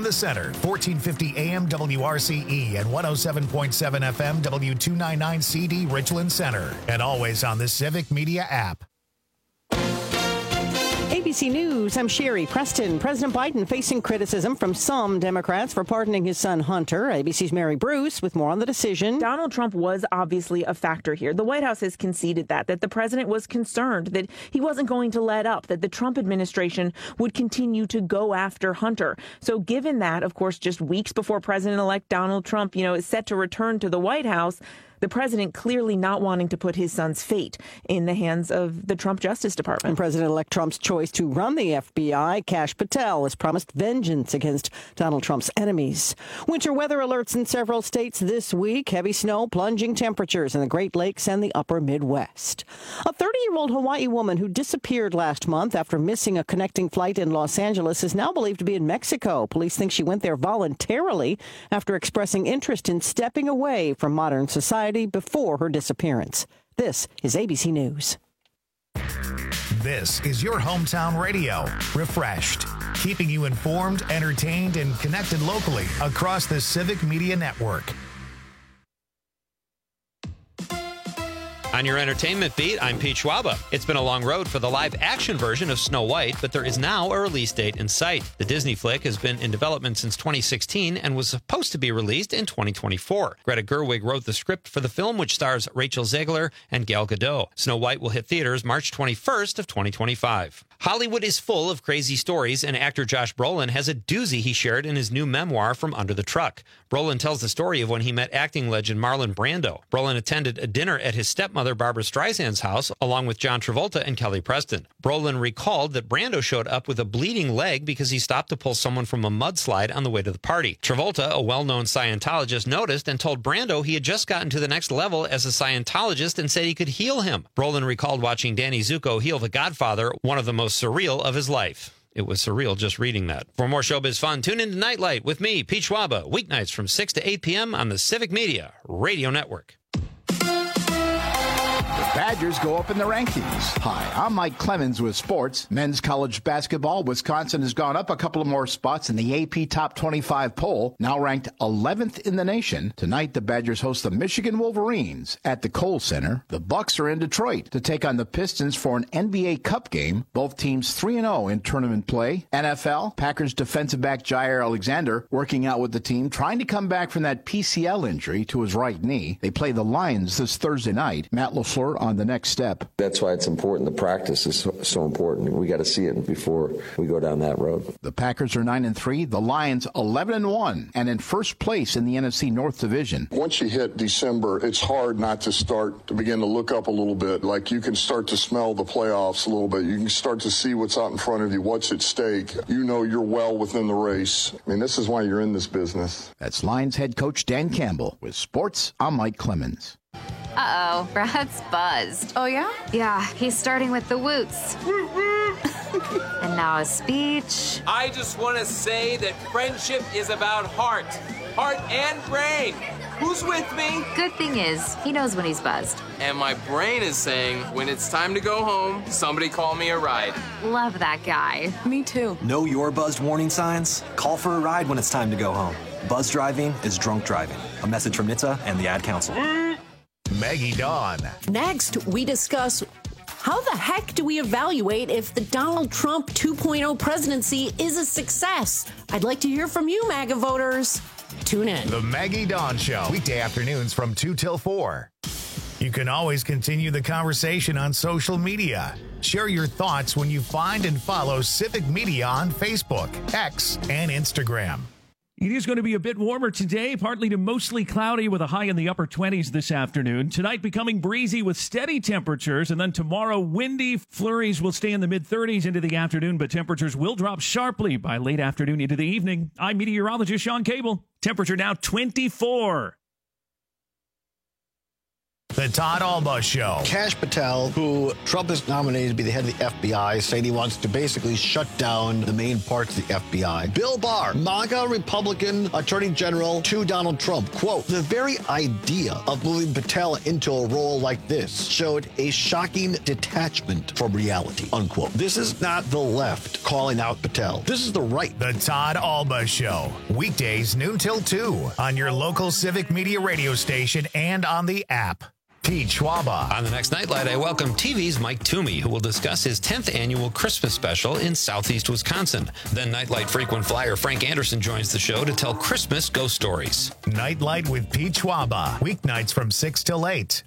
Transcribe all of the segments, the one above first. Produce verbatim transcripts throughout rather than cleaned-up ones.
the center, fourteen fifty A M W R C E and one oh seven point seven F M W two ninety-nine C D Richland Center. And always on the Civic Media app. A B C News, I'm Sherry Preston. President Biden facing criticism from some Democrats for pardoning his son Hunter. A B C's Mary Bruce with more on the decision. Donald Trump was obviously a factor here. The White House has conceded that, that the president was concerned that he wasn't going to let up, that the Trump administration would continue to go after Hunter. So given that, of course, just weeks before President-elect Donald Trump, you know, is set to return to the White House, the president clearly not wanting to put his son's fate in the hands of the Trump Justice Department. And President-elect Trump's choice to run the F B I, Kash Patel, has promised vengeance against Donald Trump's enemies. Winter weather alerts in several states this week. Heavy snow, plunging temperatures in the Great Lakes and the upper Midwest. A thirty-year-old Hawaii woman who disappeared last month after missing a connecting flight in Los Angeles is now believed to be in Mexico. Police think she went there voluntarily after expressing interest in stepping away from modern society before her disappearance. This is A B C News. This is your hometown radio, refreshed, keeping you informed, entertained, and connected locally across the Civic Media Network. On your entertainment beat, I'm Pete Schwaba. It's been a long road for the live-action version of Snow White, but there is now a release date in sight. The Disney flick has been in development since twenty sixteen and was supposed to be released in twenty twenty-four. Greta Gerwig wrote the script for the film, which stars Rachel Zegler and Gal Gadot. Snow White will hit theaters March twenty-first of twenty twenty-five. Hollywood is full of crazy stories, and actor Josh Brolin has a doozy he shared in his new memoir, From Under the Truck. Brolin tells the story of when he met acting legend Marlon Brando. Brolin attended a dinner at his stepmother Barbara Streisand's house, along with John Travolta and Kelly Preston. Brolin recalled that Brando showed up with a bleeding leg because he stopped to pull someone from a mudslide on the way to the party. Travolta, a well-known Scientologist, noticed and told Brando he had just gotten to the next level as a Scientologist and said he could heal him. Brolin recalled watching Danny Zuko heal The Godfather, one of the most surreal of his life. It was surreal just reading that. For more showbiz fun, tune in to Nightlight with me, Pete Schwaba, weeknights from six to eight p.m. on the Civic Media Radio Network. Badgers go up in the rankings. Hi, I'm Mike Clemens with sports. Men's college basketball, Wisconsin has gone up a couple of more spots in the A P Top twenty-five poll, now ranked eleventh in the nation. Tonight, the Badgers host the Michigan Wolverines at the Kohl Center. The Bucks are in Detroit to take on the Pistons for an N B A Cup game. Both teams three and oh in tournament play. N F L, Packers defensive back Jair Alexander working out with the team, trying to come back from that P C L injury to his right knee. They play the Lions this Thursday night. Matt LaFleur on the next step. That's why it's important. The practice is so, so important. We got to see it before we go down that road. The Packers are nine and three. The Lions eleven and one, and in first place in the N F C North Division. Once you hit December, it's hard not to start to begin to look up a little bit. Like you can start to smell the playoffs a little bit. You can start to see what's out in front of you, what's at stake. You know you're well within the race. I mean, this is why you're in this business. That's Lions head coach Dan Campbell. With sports, I'm Mike Clemens. Uh-oh, Brad's buzzed. Oh, yeah? Yeah, he's starting with the woots. And now a speech. I just want to say that friendship is about heart. Heart and brain. Who's with me? Good thing is, he knows when he's buzzed. And my brain is saying, when it's time to go home, somebody call me a ride. Love that guy. Me too. Know your buzzed warning signs? Call for a ride when it's time to go home. Buzz driving is drunk driving. A message from N H T S A and the Ad Council. Maggie Dawn. Next, we discuss how the heck do we evaluate if the Donald Trump two point oh presidency is a success? I'd like to hear from you, MAGA voters. Tune in. The Maggie Dawn Show, weekday afternoons from two till four. You can always continue the conversation on social media. Share your thoughts when you find and follow Civic Media on Facebook, X, and Instagram. It is going to be a bit warmer today, partly to mostly cloudy with a high in the upper twenties this afternoon. Tonight becoming breezy with steady temperatures, and then tomorrow windy. Flurries will stay in the mid-thirties into the afternoon, but temperatures will drop sharply by late afternoon into the evening. I'm meteorologist Sean Cable. Temperature now twenty-four. The Todd Alba Show. Kash Patel, who Trump has nominated to be the head of the F B I, saying he wants to basically shut down the main parts of the F B I. Bill Barr, MAGA Republican Attorney General to Donald Trump. Quote, the very idea of moving Patel into a role like this showed a shocking detachment from reality, unquote. This is not the left calling out Patel. This is the right. The Todd Alba Show. Weekdays noon till two on your local Civic Media radio station and on the app. Pete Schwaba. On the next Nightlight, I welcome T V's Mike Toomey, who will discuss his tenth annual Christmas special in Southeast Wisconsin. Then Nightlight frequent flyer Frank Anderson joins the show to tell Christmas ghost stories. Nightlight with Pete Schwaba. Weeknights from six till eight.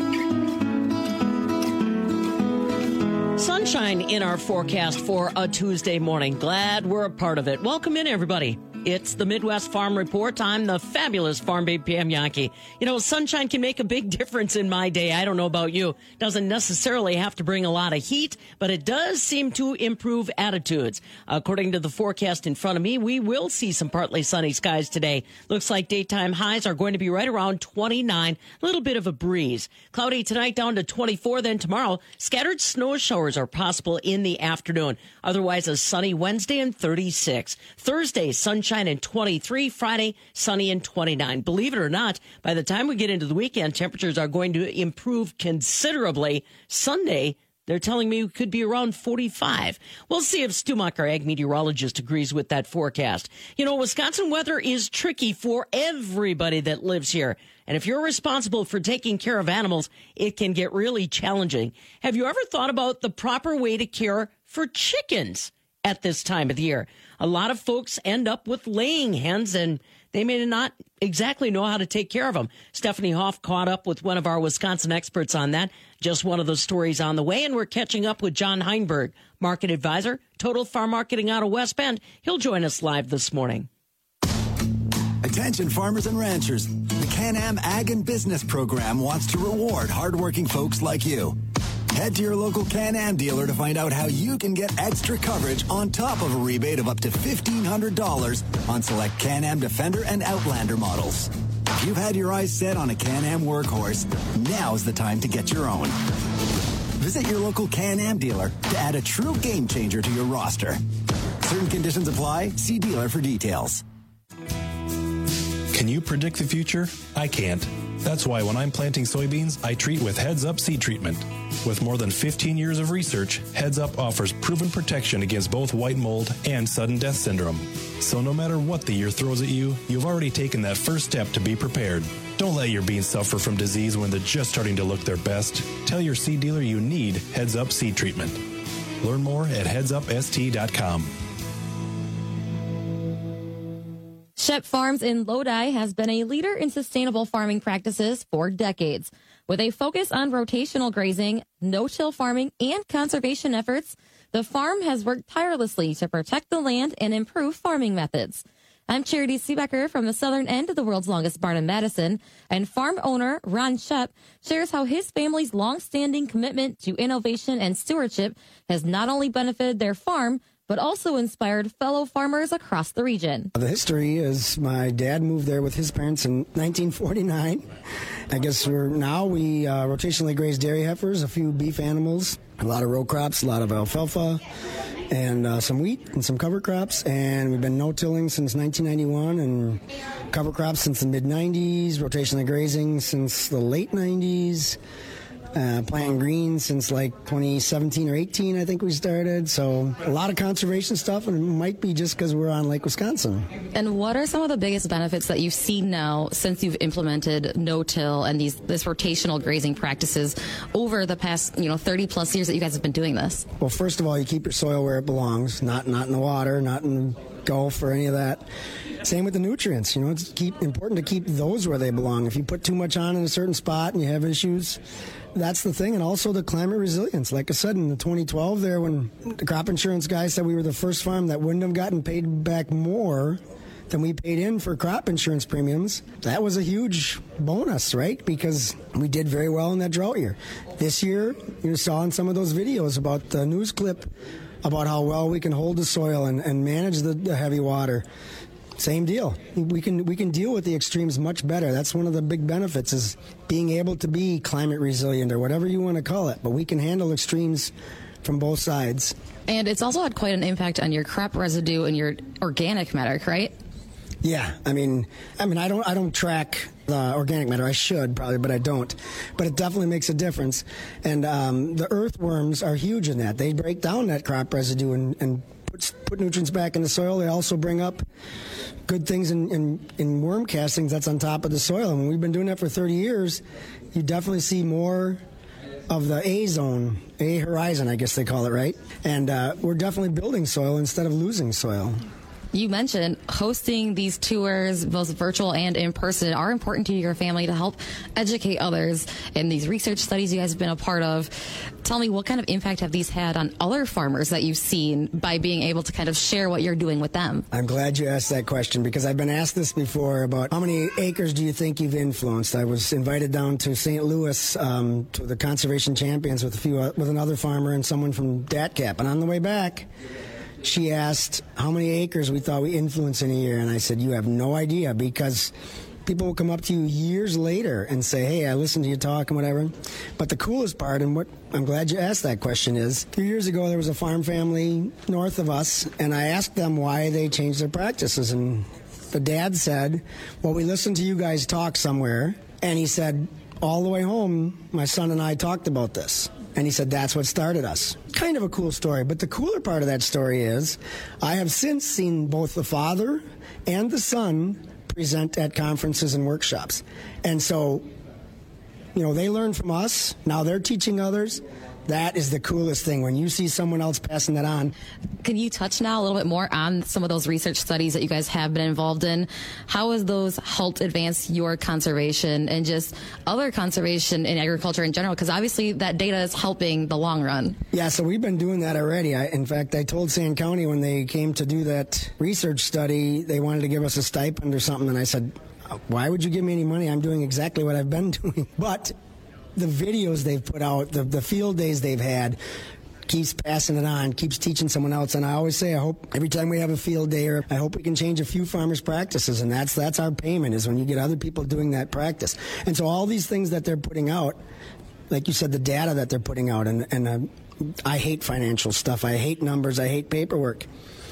Sunshine in our forecast for a Tuesday morning. Glad we're a part of it. Welcome in, everybody. It's the Midwest Farm Report. I'm the fabulous Farm Babe Pam Yankee. You know, sunshine can make a big difference in my day. I don't know about you. Doesn't necessarily have to bring a lot of heat, but it does seem to improve attitudes. According to the forecast in front of me, we will see some partly sunny skies today. Looks like daytime highs are going to be right around twenty-nine. A little bit of a breeze. Cloudy tonight down to twenty-four. Then tomorrow, scattered snow showers are possible in the afternoon. Otherwise, a sunny Wednesday and thirty-six. Thursday, sunshine and twenty-three. Friday, sunny and twenty-nine. Believe it or not, by the time we get into the weekend, temperatures are going to improve considerably. Sunday, they're telling me it could be around forty-five. We'll see if Stu Muck, our ag meteorologist, agrees with that forecast. You know, Wisconsin weather is tricky for everybody that lives here. And if you're responsible for taking care of animals, it can get really challenging. Have you ever thought about the proper way to care for chickens at this time of the year? A lot of folks end up with laying hens, and they may not exactly know how to take care of them. Stephanie Hoff caught up with one of our Wisconsin experts on that. Just one of those stories on the way, and we're catching up with John Heinberg, market advisor, Total Farm Marketing out of West Bend. He'll join us live this morning. Attention farmers and ranchers. The Can-Am Ag and Business Program wants to reward hardworking folks like you. Head to your local Can-Am dealer to find out how you can get extra coverage on top of a rebate of up to fifteen hundred dollars on select Can-Am Defender and Outlander models. If you've had your eyes set on a Can-Am workhorse, now's the time to get your own. Visit your local Can-Am dealer to add a true game changer to your roster. Certain conditions apply. See dealer for details. Can you predict the future? I can't. That's why when I'm planting soybeans, I treat with Heads Up Seed Treatment. With more than fifteen years of research, Heads Up offers proven protection against both white mold and sudden death syndrome. So no matter what the year throws at you, you've already taken that first step to be prepared. Don't let your beans suffer from disease when they're just starting to look their best. Tell your seed dealer you need Heads Up Seed Treatment. Learn more at heads up s t dot com. Shep Farms in Lodi has been a leader in sustainable farming practices for decades. With a focus on rotational grazing, no-till farming, and conservation efforts, the farm has worked tirelessly to protect the land and improve farming methods. I'm Charity Seebecker from the southern end of the world's longest barn in Madison, and farm owner Ron Shep shares how his family's long-standing commitment to innovation and stewardship has not only benefited their farm, but also inspired fellow farmers across the region. The history is my dad moved there with his parents in nineteen forty-nine. I guess we're now we uh, rotationally graze dairy heifers, a few beef animals, a lot of row crops, a lot of alfalfa, and uh, some wheat and some cover crops. And we've been no-tilling since nineteen ninety-one and cover crops since the mid nineties, rotationally grazing since the late nineties. Uh, planting greens since like twenty seventeen or eighteen, I think we started. So a lot of conservation stuff, and it might be just because we're on Lake Wisconsin. And what are some of the biggest benefits that you've seen now since you've implemented no-till and these this rotational grazing practices over the past, you know, thirty plus years that you guys have been doing this? Well, first of all, you keep your soil where it belongs, not not in the water, not in the Gulf or any of that. Same with the nutrients. You know, it's keep important to keep those where they belong. If you put too much on in a certain spot and you have issues, that's the thing. And also the climate resilience. Like I said, in the twenty twelve there, when the crop insurance guy said we were the first farm that wouldn't have gotten paid back more than we paid in for crop insurance premiums, that was a huge bonus, right? Because we did very well in that drought year. This year, you saw in some of those videos about the news clip about how well we can hold the soil and, and manage the, the heavy water. Same deal. We can we can deal with the extremes much better. That's one of the big benefits is being able to be climate resilient or whatever you want to call it. But we can handle extremes from both sides. And it's also had quite an impact on your crop residue and your organic matter, right? Yeah, I mean, I mean, I don't, I don't track the organic matter. I should probably, but I don't. But it definitely makes a difference. And um, the earthworms are huge in that. They break down that crop residue and, and put, put nutrients back in the soil. They also bring up good things in, in, in worm castings that's on top of the soil. And we've been doing that for thirty years. You definitely see more of the A zone, A horizon, I guess they call it, right? And uh, we're definitely building soil instead of losing soil. You mentioned hosting these tours, both virtual and in person, are important to your family to help educate others in these research studies you guys have been a part of. Tell me, what kind of impact have these had on other farmers that you've seen by being able to kind of share what you're doing with them? I'm glad you asked that question because I've been asked this before about how many acres do you think you've influenced? I was invited down to Saint Louis um, to the Conservation Champions with a few uh, with another farmer and someone from DATCAP, and on the way back, she asked how many acres we thought we influenced in a year, and I said, you have no idea, because people will come up to you years later and say, hey, I listened to you talk and whatever. But the coolest part, and what I'm glad you asked that question, is a few years ago there was a farm family north of us, and I asked them why they changed their practices, and the dad said, well, we listened to you guys talk somewhere, and he said, all the way home, my son and I talked about this. And he said, that's what started us. Kind of a cool story. But the cooler part of that story is I have since seen both the father and the son present at conferences and workshops. And so, you know, they learn from us. Now they're teaching others. That is the coolest thing, when you see someone else passing that on. Can you touch now a little bit more on some of those research studies that you guys have been involved in? How has those helped advance your conservation and just other conservation in agriculture in general? Because obviously that data is helping the long run. Yeah, so we've been doing that already. I, in fact, I told Sand County when they came to do that research study, they wanted to give us a stipend or something, and I said, why would you give me any money? I'm doing exactly what I've been doing. But the videos they've put out, the, the field days they've had, keeps passing it on, keeps teaching someone else. And I always say, I hope every time we have a field day, or I hope we can change a few farmers' practices. And that's that's our payment, is when you get other people doing that practice. And so all these things that they're putting out, like you said, the data that they're putting out, and, and uh, I hate financial stuff. I hate numbers. I hate paperwork.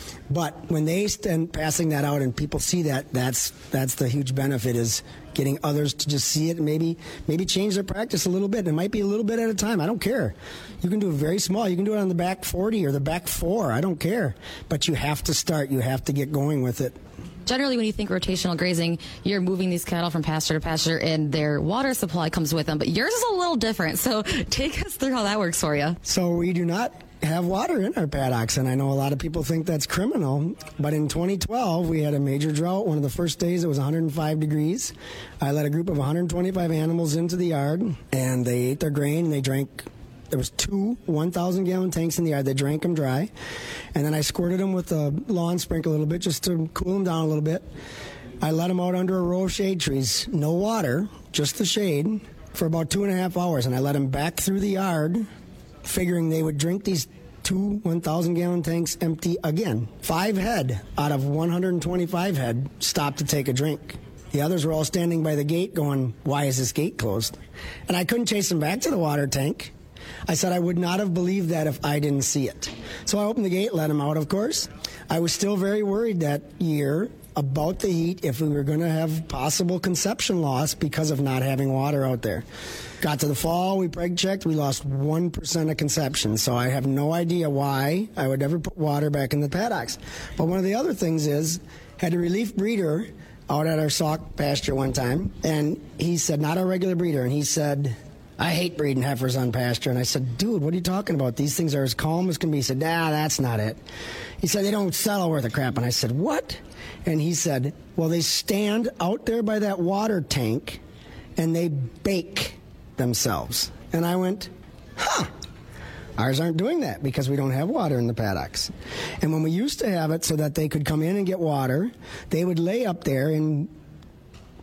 But when they stand passing that out and people see that, that's that's the huge benefit, is getting others to just see it and maybe maybe change their practice a little bit. It might be a little bit at a time. I don't care. You can do it very small. You can do it on the back forty or the back four. I don't care. But you have to start. You have to get going with it. Generally, when you think rotational grazing, you're moving these cattle from pasture to pasture and their water supply comes with them. But yours is a little different. So take us through how that works for you. So we do not have water in our paddocks, and I know a lot of people think that's criminal, but in twenty twelve we had a major drought. One of the first days it was one hundred five degrees. I let a group of one hundred twenty-five animals into the yard, and they ate their grain and they drank. There was two one thousand gallon tanks in the yard. They drank them dry, and then I squirted them with a lawn sprinkler a little bit just to cool them down a little bit. I let them out under a row of shade trees, no water, just the shade, for about two and a half hours, and I let them back through the yard, figuring they would drink these two one thousand gallon tanks empty again. Five head out of one hundred twenty-five head stopped to take a drink. The others were all standing by the gate going, why is this gate closed? And I couldn't chase them back to the water tank. I said I would not have believed that if I didn't see it. So I opened the gate, let them out, of course. I was still very worried that year about the heat, if we were going to have possible conception loss because of not having water out there. Got to the fall, we preg checked, we lost one percent of conception, so I have no idea why I would ever put water back in the paddocks. But one of the other things is, had a relief breeder out at our sock pasture one time, and he said, not a regular breeder, and he said, I hate breeding heifers on pasture. And I said, dude, what are you talking about? These things are as calm as can be. He said, nah, that's not it. He said, they don't settle worth a crap. And I said, what? And he said, well, they stand out there by that water tank and they bake themselves. And I went, huh. Ours aren't doing that because we don't have water in the paddocks. And when we used to have it so that they could come in and get water, they would lay up there in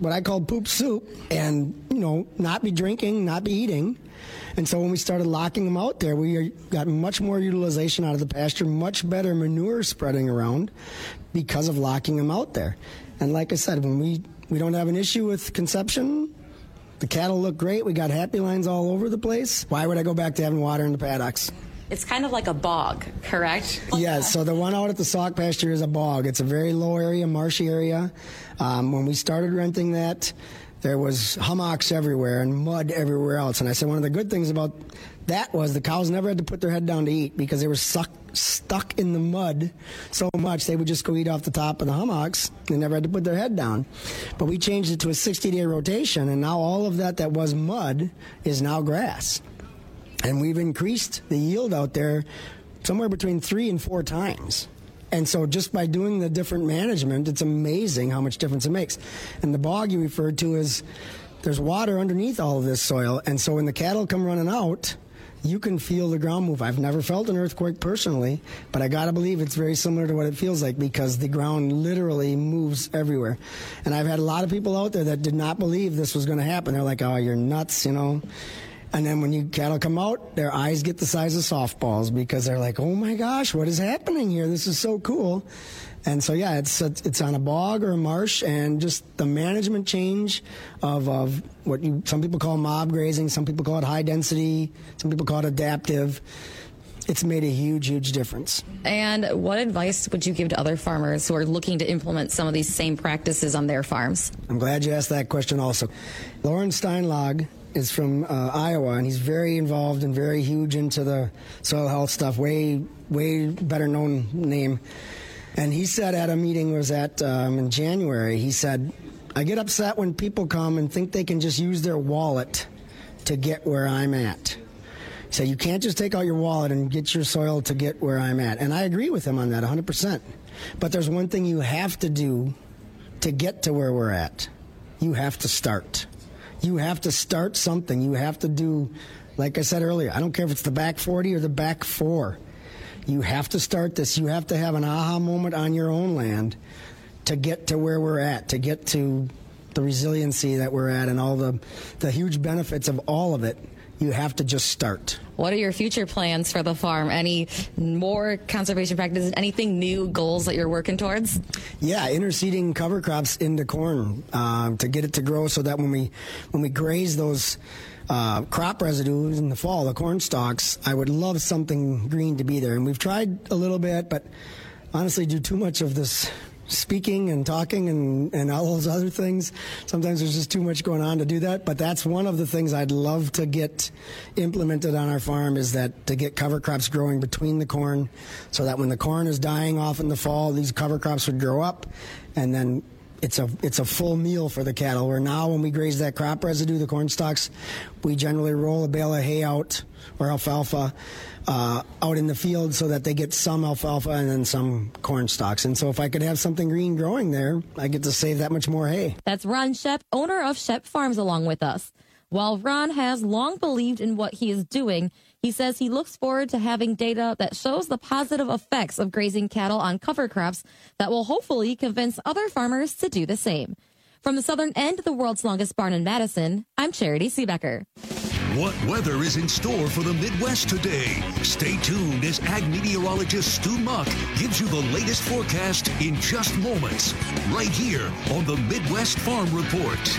what I call poop soup and, you know, not be drinking, not be eating. And so when we started locking them out there, we got much more utilization out of the pasture, much better manure spreading around because of locking them out there. And like I said, when we, we don't have an issue with conception, the cattle look great. We got happy lines all over the place. Why would I go back to having water in the paddocks? It's kind of like a bog, correct? Yeah, so the one out at the Sauk pasture is a bog. It's a very low area, marshy area. Um, when we started renting that, there was hummocks everywhere and mud everywhere else. And I said one of the good things about that was the cows never had to put their head down to eat because they were suck, stuck in the mud so much they would just go eat off the top of the hummocks. They never had to put their head down. But we changed it to a sixty-day rotation, and now all of that that was mud is now grass. And we've increased the yield out there somewhere between three and four times. And so just by doing the different management, it's amazing how much difference it makes. And the bog you referred to is there's water underneath all of this soil. And so when the cattle come running out, you can feel the ground move. I've never felt an earthquake personally, but I got to believe it's very similar to what it feels like because the ground literally moves everywhere. And I've had a lot of people out there that did not believe this was going to happen. They're like, oh, you're nuts, you know. And then when you cattle come out, their eyes get the size of softballs because they're like, oh my gosh, what is happening here? This is so cool. And so, yeah, it's it's on a bog or a marsh, and just the management change of, of what you, some people call mob grazing, some people call it high density, some people call it adaptive. It's made a huge, huge difference. And what advice would you give to other farmers who are looking to implement some of these same practices on their farms? I'm glad you asked that question also. Lauren Steinlag is from uh, Iowa, and he's very involved and very huge into the soil health stuff, way, way better known name. And he said at a meeting was at um, in January, he said, I get upset when people come and think they can just use their wallet to get where I'm at. So you can't just take out your wallet and get your soil to get where I'm at. And I agree with him on that one hundred percent. But there's one thing you have to do to get to where we're at. You have to start. You have to start something. You have to do, like I said earlier, I don't care if it's the back forty or the back four. You have to start this. You have to have an aha moment on your own land to get to where we're at, to get to the resiliency that we're at and all the, the huge benefits of all of it. You have to just start. What are your future plans for the farm? Any more conservation practices? Anything new goals that you're working towards? Yeah, interseeding cover crops into corn uh, to get it to grow so that when we when we graze those uh, crop residues in the fall, the corn stalks, I would love something green to be there. And we've tried a little bit, but honestly, do too much of this speaking and talking and, and all those other things. Sometimes there's just too much going on to do that, but that's one of the things I'd love to get implemented on our farm is that to get cover crops growing between the corn so that when the corn is dying off in the fall, these cover crops would grow up, and then it's a it's a full meal for the cattle. Where now when we graze that crop residue, the corn stalks, we generally roll a bale of hay out or alfalfa Uh, out in the field so that they get some alfalfa and then some corn stalks. And so if I could have something green growing there, I get to save that much more hay. That's Ron Shep, owner of Shep Farms, along with us. While Ron has long believed in what he is doing, he says he looks forward to having data that shows the positive effects of grazing cattle on cover crops that will hopefully convince other farmers to do the same. From the southern end of the world's longest barn in Madison, I'm Charity Seebecker. What weather is in store for the Midwest today? Stay tuned as ag meteorologist Stu Muck gives you the latest forecast in just moments, right here on the Midwest Farm Report.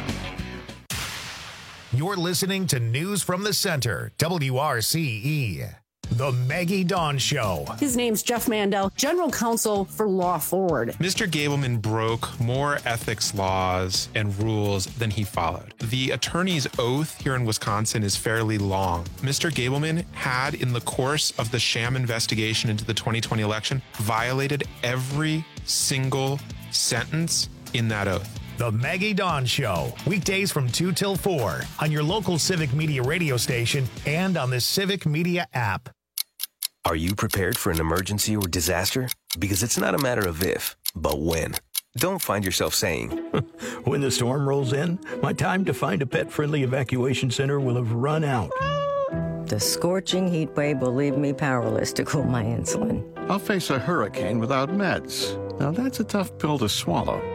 You're listening to News from the Center, W R C E. The Maggie Dawn Show. His name's Jeff Mandel, General Counsel for Law Forward. Mister Gableman broke more ethics laws and rules than he followed. The attorney's oath here in Wisconsin is fairly long. Mister Gableman had, in the course of the sham investigation into the twenty twenty election, violated every single sentence in that oath. The Maggie Dawn Show, weekdays from two till four on your local Civic Media radio station and on the Civic Media app. Are you prepared for an emergency or disaster? Because it's not a matter of if, but when. Don't find yourself saying, when the storm rolls in, my time to find a pet-friendly evacuation center will have run out. The scorching heat wave will leave me powerless to cool my insulin. I'll face a hurricane without meds. Now that's a tough pill to swallow.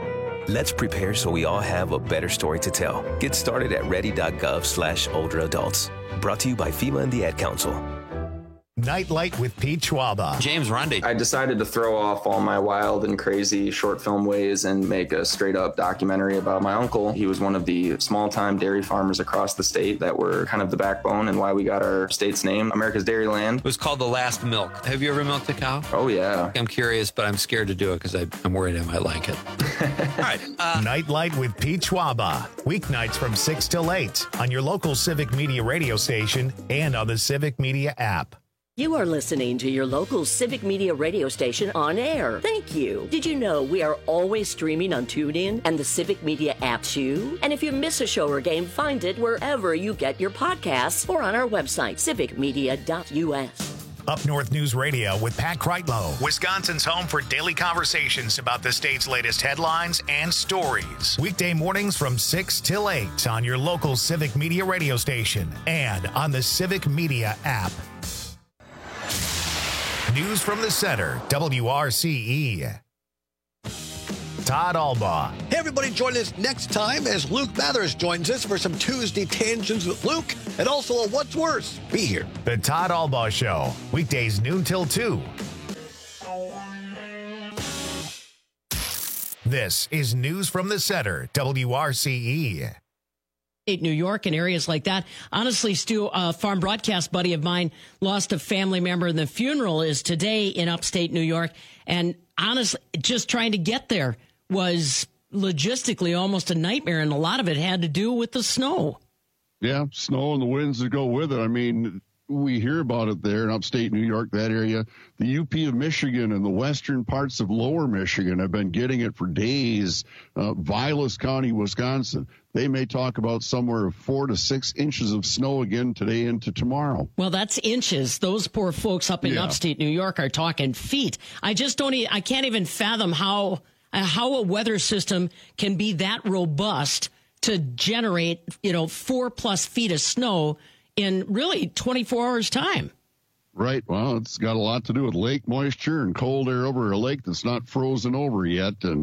Let's prepare so we all have a better story to tell. Get started at ready.gov slash older adults. Brought to you by FEMA and the Ad Council. Nightlight with Pete Schwaba. James Rundy. I decided to throw off all my wild and crazy short film ways and make a straight up documentary about my uncle. He was one of the small time dairy farmers across the state that were kind of the backbone and why we got our state's name, America's Dairyland. It was called The Last Milk. Have you ever milked a cow? Oh, yeah. I'm curious, but I'm scared to do it because I'm worried I might like it. All right. Uh, Nightlight with Pete Schwaba. Weeknights from six till eight on your local Civic Media radio station and on the Civic Media app. You are listening to your local Civic Media radio station on air. Thank you. Did you know we are always streaming on TuneIn and the Civic Media app too? And if you miss a show or game, find it wherever you get your podcasts or on our website, civic media dot u s. Up North News Radio with Pat Kreitlow, Wisconsin's home for daily conversations about the state's latest headlines and stories. Weekday mornings from six till eight on your local Civic Media radio station and on the Civic Media app. News from the Center, W R C E. Todd Albaugh. Hey, everybody, join us next time as Luke Mathers joins us for some Tuesday Tangents with Luke and also a What's Worse. Be here. The Todd Albaugh Show, weekdays noon till two. This is News from the Center, W R C E. New York and areas like that. Honestly, Stu, a farm broadcast buddy of mine lost a family member, and the funeral is today in upstate New York. And honestly, just trying to get there was logistically almost a nightmare, and a lot of it had to do with the snow. Yeah, snow and the winds that go with it. I mean, we hear about it there in upstate New York, that area. The U P of Michigan and the western parts of lower Michigan have been getting it for days. Uh, Vilas County, Wisconsin, they may talk about somewhere of four to six inches of snow again today into tomorrow. Well, that's inches. Those poor folks up in Yeah. upstate New York are talking feet. I just don't, e- I can't even fathom how, uh, how a weather system can be that robust to generate, you know, four plus feet of snow in really twenty-four hours time. Right. Well, it's got a lot to do with lake moisture and cold air over a lake that's not frozen over yet. And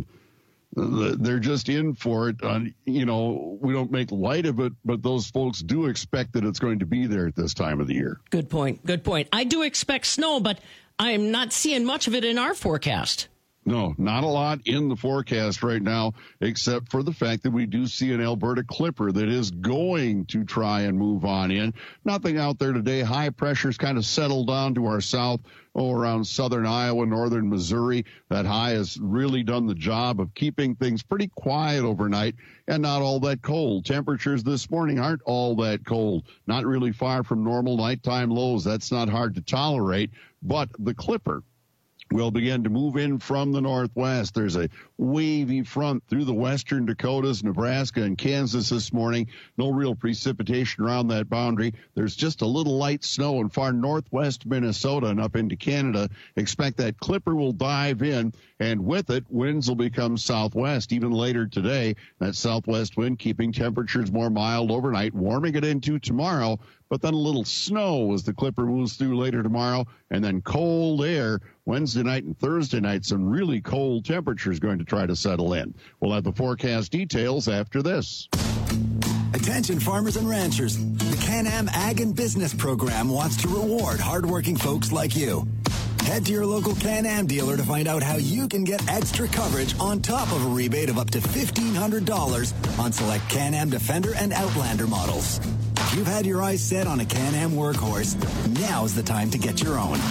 they're just in for it. Uh, you know, we don't make light of it, but those folks do expect that it's going to be there at this time of the year. Good point. Good point. I do expect snow, but I'm not seeing much of it in our forecast. No, not a lot in the forecast right now, except for the fact that we do see an Alberta clipper that is going to try and move on in. Nothing out there today. High pressure's kind of settled down to our south, oh, around southern Iowa, northern Missouri. That high has really done the job of keeping things pretty quiet overnight and not all that cold. Temperatures this morning aren't all that cold. Not really far from normal nighttime lows. That's not hard to tolerate, but the clipper will begin to move in from the northwest. There's a wavy front through the western Dakotas, Nebraska, and Kansas this morning. No real precipitation around that boundary. There's just a little light snow in far northwest Minnesota and up into Canada. Expect that clipper will dive in, and with it, winds will become southwest even later today. That southwest wind keeping temperatures more mild overnight, warming it into tomorrow, but then a little snow as the clipper moves through later tomorrow, and then cold air Wednesday night and Thursday night. Some really cold temperatures going to try to settle in. We'll have the forecast details after this. Attention farmers and ranchers. The Can-Am Ag and Business Program wants to reward hardworking folks like you. Head to your local Can-Am dealer to find out how you can get extra coverage on top of a rebate of up to fifteen hundred dollars on select Can-Am Defender and Outlander models. If you've had your eyes set on a Can-Am workhorse, now's the time to get your own.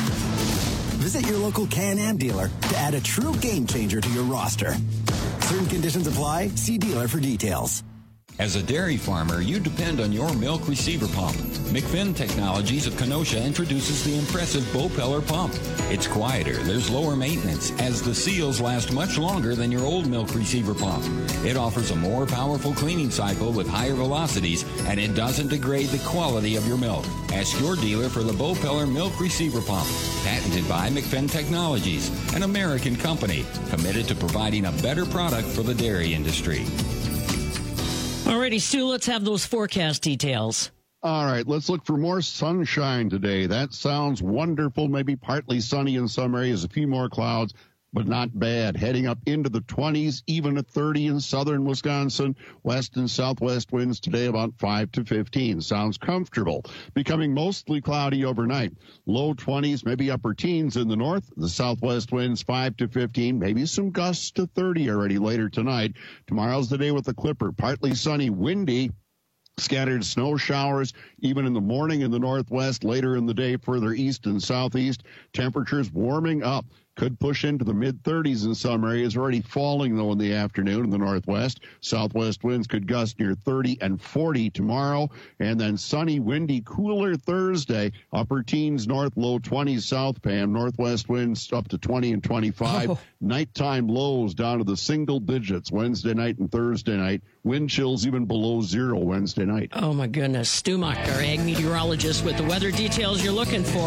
Visit your local Can-Am dealer to add a true game changer to your roster. Certain conditions apply. See dealer for details. As a dairy farmer, you depend on your milk receiver pump. McFinn Technologies of Kenosha introduces the impressive Bopeller pump. It's quieter, there's lower maintenance, as the seals last much longer than your old milk receiver pump. It offers a more powerful cleaning cycle with higher velocities, and it doesn't degrade the quality of your milk. Ask your dealer for the Bopeller milk receiver pump, patented by McFinn Technologies, an American company committed to providing a better product for the dairy industry. Alrighty, Stu, let's have those forecast details. All right, let's look for more sunshine today. That sounds wonderful. Maybe partly sunny in some areas, a few more clouds. but not bad. Heading up into the twenties, even at thirty in southern Wisconsin. West and southwest winds today about five to fifteen. Sounds comfortable. Becoming mostly cloudy overnight. Low twenties, maybe upper teens in the north. The southwest winds five to fifteen, maybe some gusts to thirty already later tonight. Tomorrow's the day with the Clipper. Partly sunny, windy. Scattered snow showers, even in the morning in the northwest, later in the day further east and southeast. Temperatures warming up. Could push into the mid thirties in some areas. Already falling, though, in the afternoon in the northwest. Southwest winds could gust near thirty and forty tomorrow. And then sunny, windy, cooler Thursday. Upper teens north, low twenties south, Pam. Northwest winds up to twenty and twenty-five. Oh. Nighttime lows down to the single digits Wednesday night and Thursday night. Wind chills even below zero Wednesday night. Oh, my goodness. Stu Muck, our ag meteorologist, with the weather details you're looking for.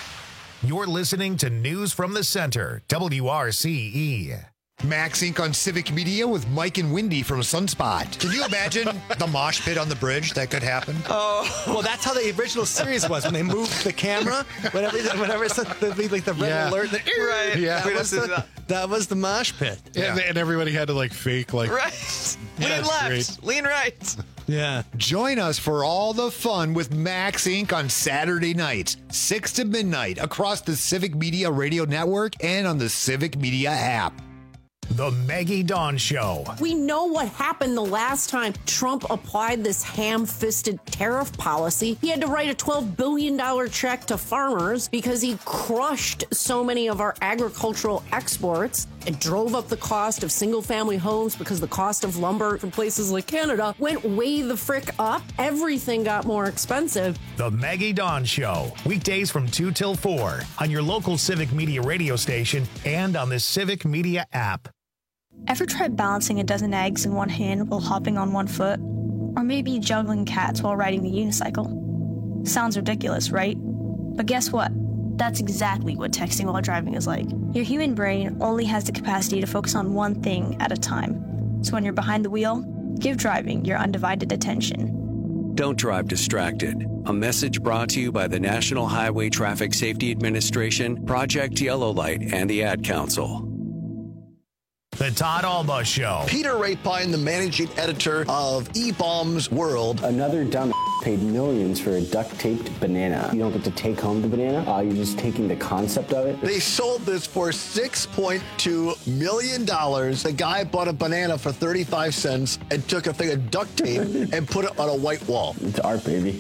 You're listening to News from the Center, W R C E. Max Incorporated on Civic Media with Mike and Wendy from Sunspot. Can you imagine the mosh pit on the bridge that could happen? Oh, well, that's how the original series was when they moved the camera. Whenever, whenever it's the, like the red yeah. alert, the, right? Yeah, that was the, that was the mosh pit. Yeah. And, and everybody had to like fake like right. Yeah, lean left, great. lean right. Yeah. Join us for all the fun with Max Incorporated on Saturday nights, six to midnight, across the Civic Media Radio Network and on the Civic Media app. The Maggie Dawn Show. We know what happened the last time Trump applied this ham-fisted tariff policy. He had to write a twelve billion dollars check to farmers because he crushed so many of our agricultural exports. It drove up the cost of single-family homes because the cost of lumber from places like Canada went way the frick up. Everything got more expensive. The Maggie Dawn Show. Weekdays from two till four on your local Civic Media radio station and on the Civic Media app. Ever tried balancing a dozen eggs in one hand while hopping on one foot? Or maybe juggling cats while riding the unicycle? Sounds ridiculous, right? But guess what? That's exactly what texting while driving is like. Your human brain only has the capacity to focus on one thing at a time. So when you're behind the wheel, give driving your undivided attention. Don't drive distracted. A message brought to you by the National Highway Traffic Safety Administration, Project Yellow Light, and the Ad Council. The Todd Alba Show. Peter Rapine, the managing editor of E-Bombs World. Another dumb paid millions for a duct-taped banana. You don't get to take home the banana. Uh, you're just taking the concept of it. They sold this for six point two million dollars. The guy bought a banana for thirty-five cents and took a thing of duct tape and put it on a white wall. It's art, baby.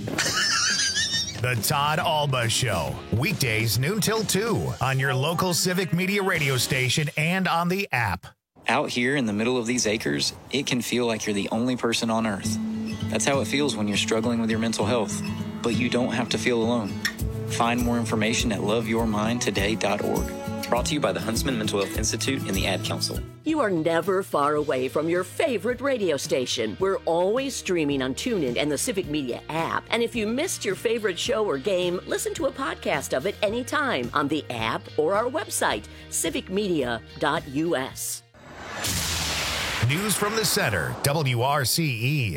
The Todd Alba Show. Weekdays noon till two on your local Civic Media radio station and on the app. Out here in the middle of these acres, it can feel like you're the only person on earth. That's how it feels when you're struggling with your mental health. But you don't have to feel alone. Find more information at love your mind today dot org. Brought to you by the Huntsman Mental Health Institute and the Ad Council. You are never far away from your favorite radio station. We're always streaming on TuneIn and the Civic Media app. And if you missed your favorite show or game, listen to a podcast of it anytime on the app or our website, civic media dot u s. News from the Center, W R C E.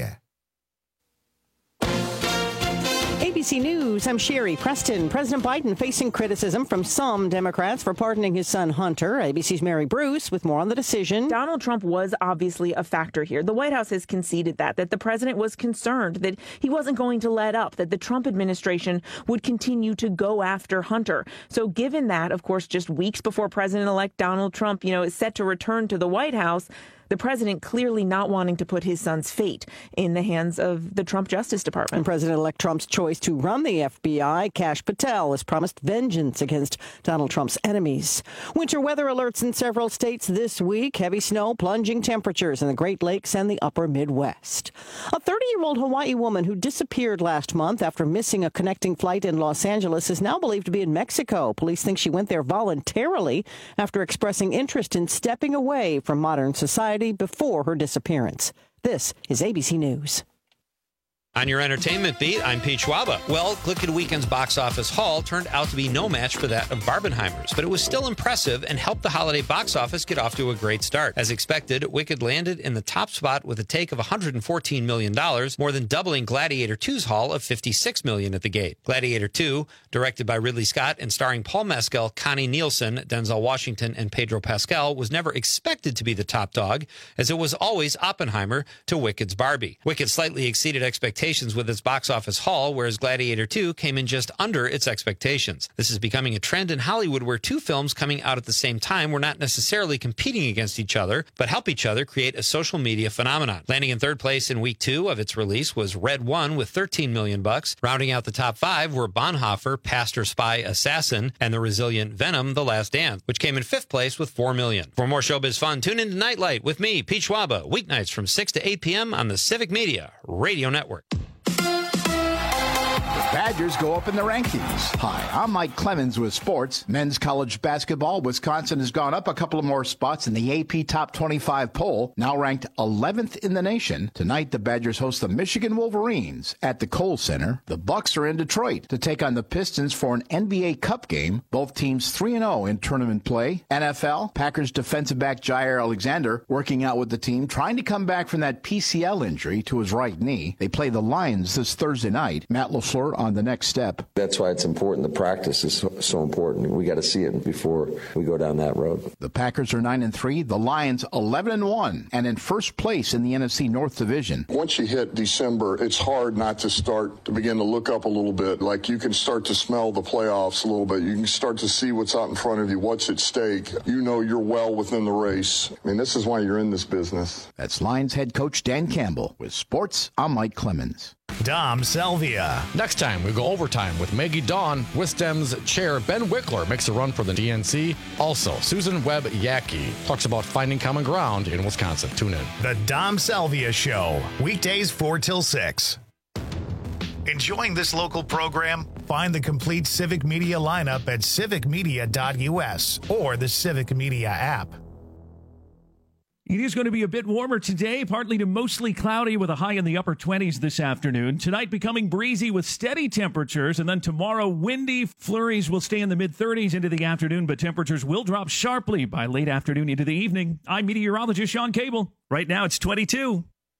A B C News, I'm Sherry Preston. President Biden facing criticism from some Democrats for pardoning his son Hunter. A B C's Mary Bruce with more on the decision. Donald Trump was obviously a factor here. The White House has conceded that, that the president was concerned that he wasn't going to let up, that the Trump administration would continue to go after Hunter. So given that, of course, just weeks before President-elect Donald Trump, you know, is set to return to the White House, the president clearly not wanting to put his son's fate in the hands of the Trump Justice Department. And President-elect Trump's choice to run the F B I, Kash Patel, has promised vengeance against Donald Trump's enemies. Winter weather alerts in several states this week. Heavy snow, plunging temperatures in the Great Lakes and the upper Midwest. A thirty-year-old Hawaii woman who disappeared last month after missing a connecting flight in Los Angeles is now believed to be in Mexico. Police think she went there voluntarily after expressing interest in stepping away from modern society before her disappearance. This is A B C News. On your entertainment beat, I'm Pete Schwaba. Well, Glickett Weekend's box office haul turned out to be no match for that of Barbenheimer's, but it was still impressive and helped the holiday box office get off to a great start. As expected, Wicked landed in the top spot with a take of one hundred fourteen million dollars, more than doubling Gladiator two's haul of fifty-six million dollars at the gate. Gladiator two, directed by Ridley Scott and starring Paul Mescal, Connie Nielsen, Denzel Washington, and Pedro Pascal, was never expected to be the top dog, as it was always Oppenheimer to Wicked's Barbie. Wicked slightly exceeded expectations with its box office haul, whereas Gladiator two came in just under its expectations. This is becoming a trend in Hollywood where two films coming out at the same time were not necessarily competing against each other, but help each other create a social media phenomenon. Landing in third place in week two of its release was Red One with thirteen million bucks. Rounding out the top five were Bonhoeffer, Pastor, Spy, Assassin, and the resilient Venom, The Last Dance, which came in fifth place with four million. For more showbiz fun, tune in to Nightlight with me, Pete Schwaba, weeknights from six to eight p.m. on the Civic Media Radio Network. Badgers go up in the rankings. Hi, I'm Mike Clemens with sports. Men's college basketball, Wisconsin has gone up a couple of more spots in the A P Top twenty-five poll, now ranked eleventh in the nation. Tonight, the Badgers host the Michigan Wolverines at the Kohl Center. The Bucks are in Detroit to take on the Pistons for an N B A Cup game. Both teams three and oh in tournament play. N F L, Packers defensive back Jair Alexander working out with the team, trying to come back from that P C L injury to his right knee. They play the Lions this Thursday night. Matt LaFleur on the next step. That's why it's important. The practice is so, so important. We got to see it before we go down that road. The Packers are nine and three. The Lions eleven and one, and in first place in the N F C North Division. Once you hit December, it's hard not to start to begin to look up a little bit. Like you can start to smell the playoffs a little bit. You can start to see what's out in front of you, what's at stake. You know you're well within the race. I mean, this is why you're in this business. That's Lions head coach Dan Campbell. With sports, I'm Mike Clemens. Dom Selvia. Next time, we go overtime with Maggie Dawn. Wisdom's chair Ben Wickler makes a run for the D N C. Also, Susan Webb-Yackey talks about finding common ground in Wisconsin. Tune in. The Dom Selvia Show, weekdays four till six. Enjoying this local program? Find the complete Civic Media lineup at civic media dot u s or the Civic Media app. It is going to be a bit warmer today, partly to mostly cloudy with a high in the upper twenties this afternoon. Tonight becoming breezy with steady temperatures, and then tomorrow windy. Flurries will stay in the mid thirties into the afternoon, but temperatures will drop sharply by late afternoon into the evening. I'm meteorologist Sean Cable. Right now it's twenty-two.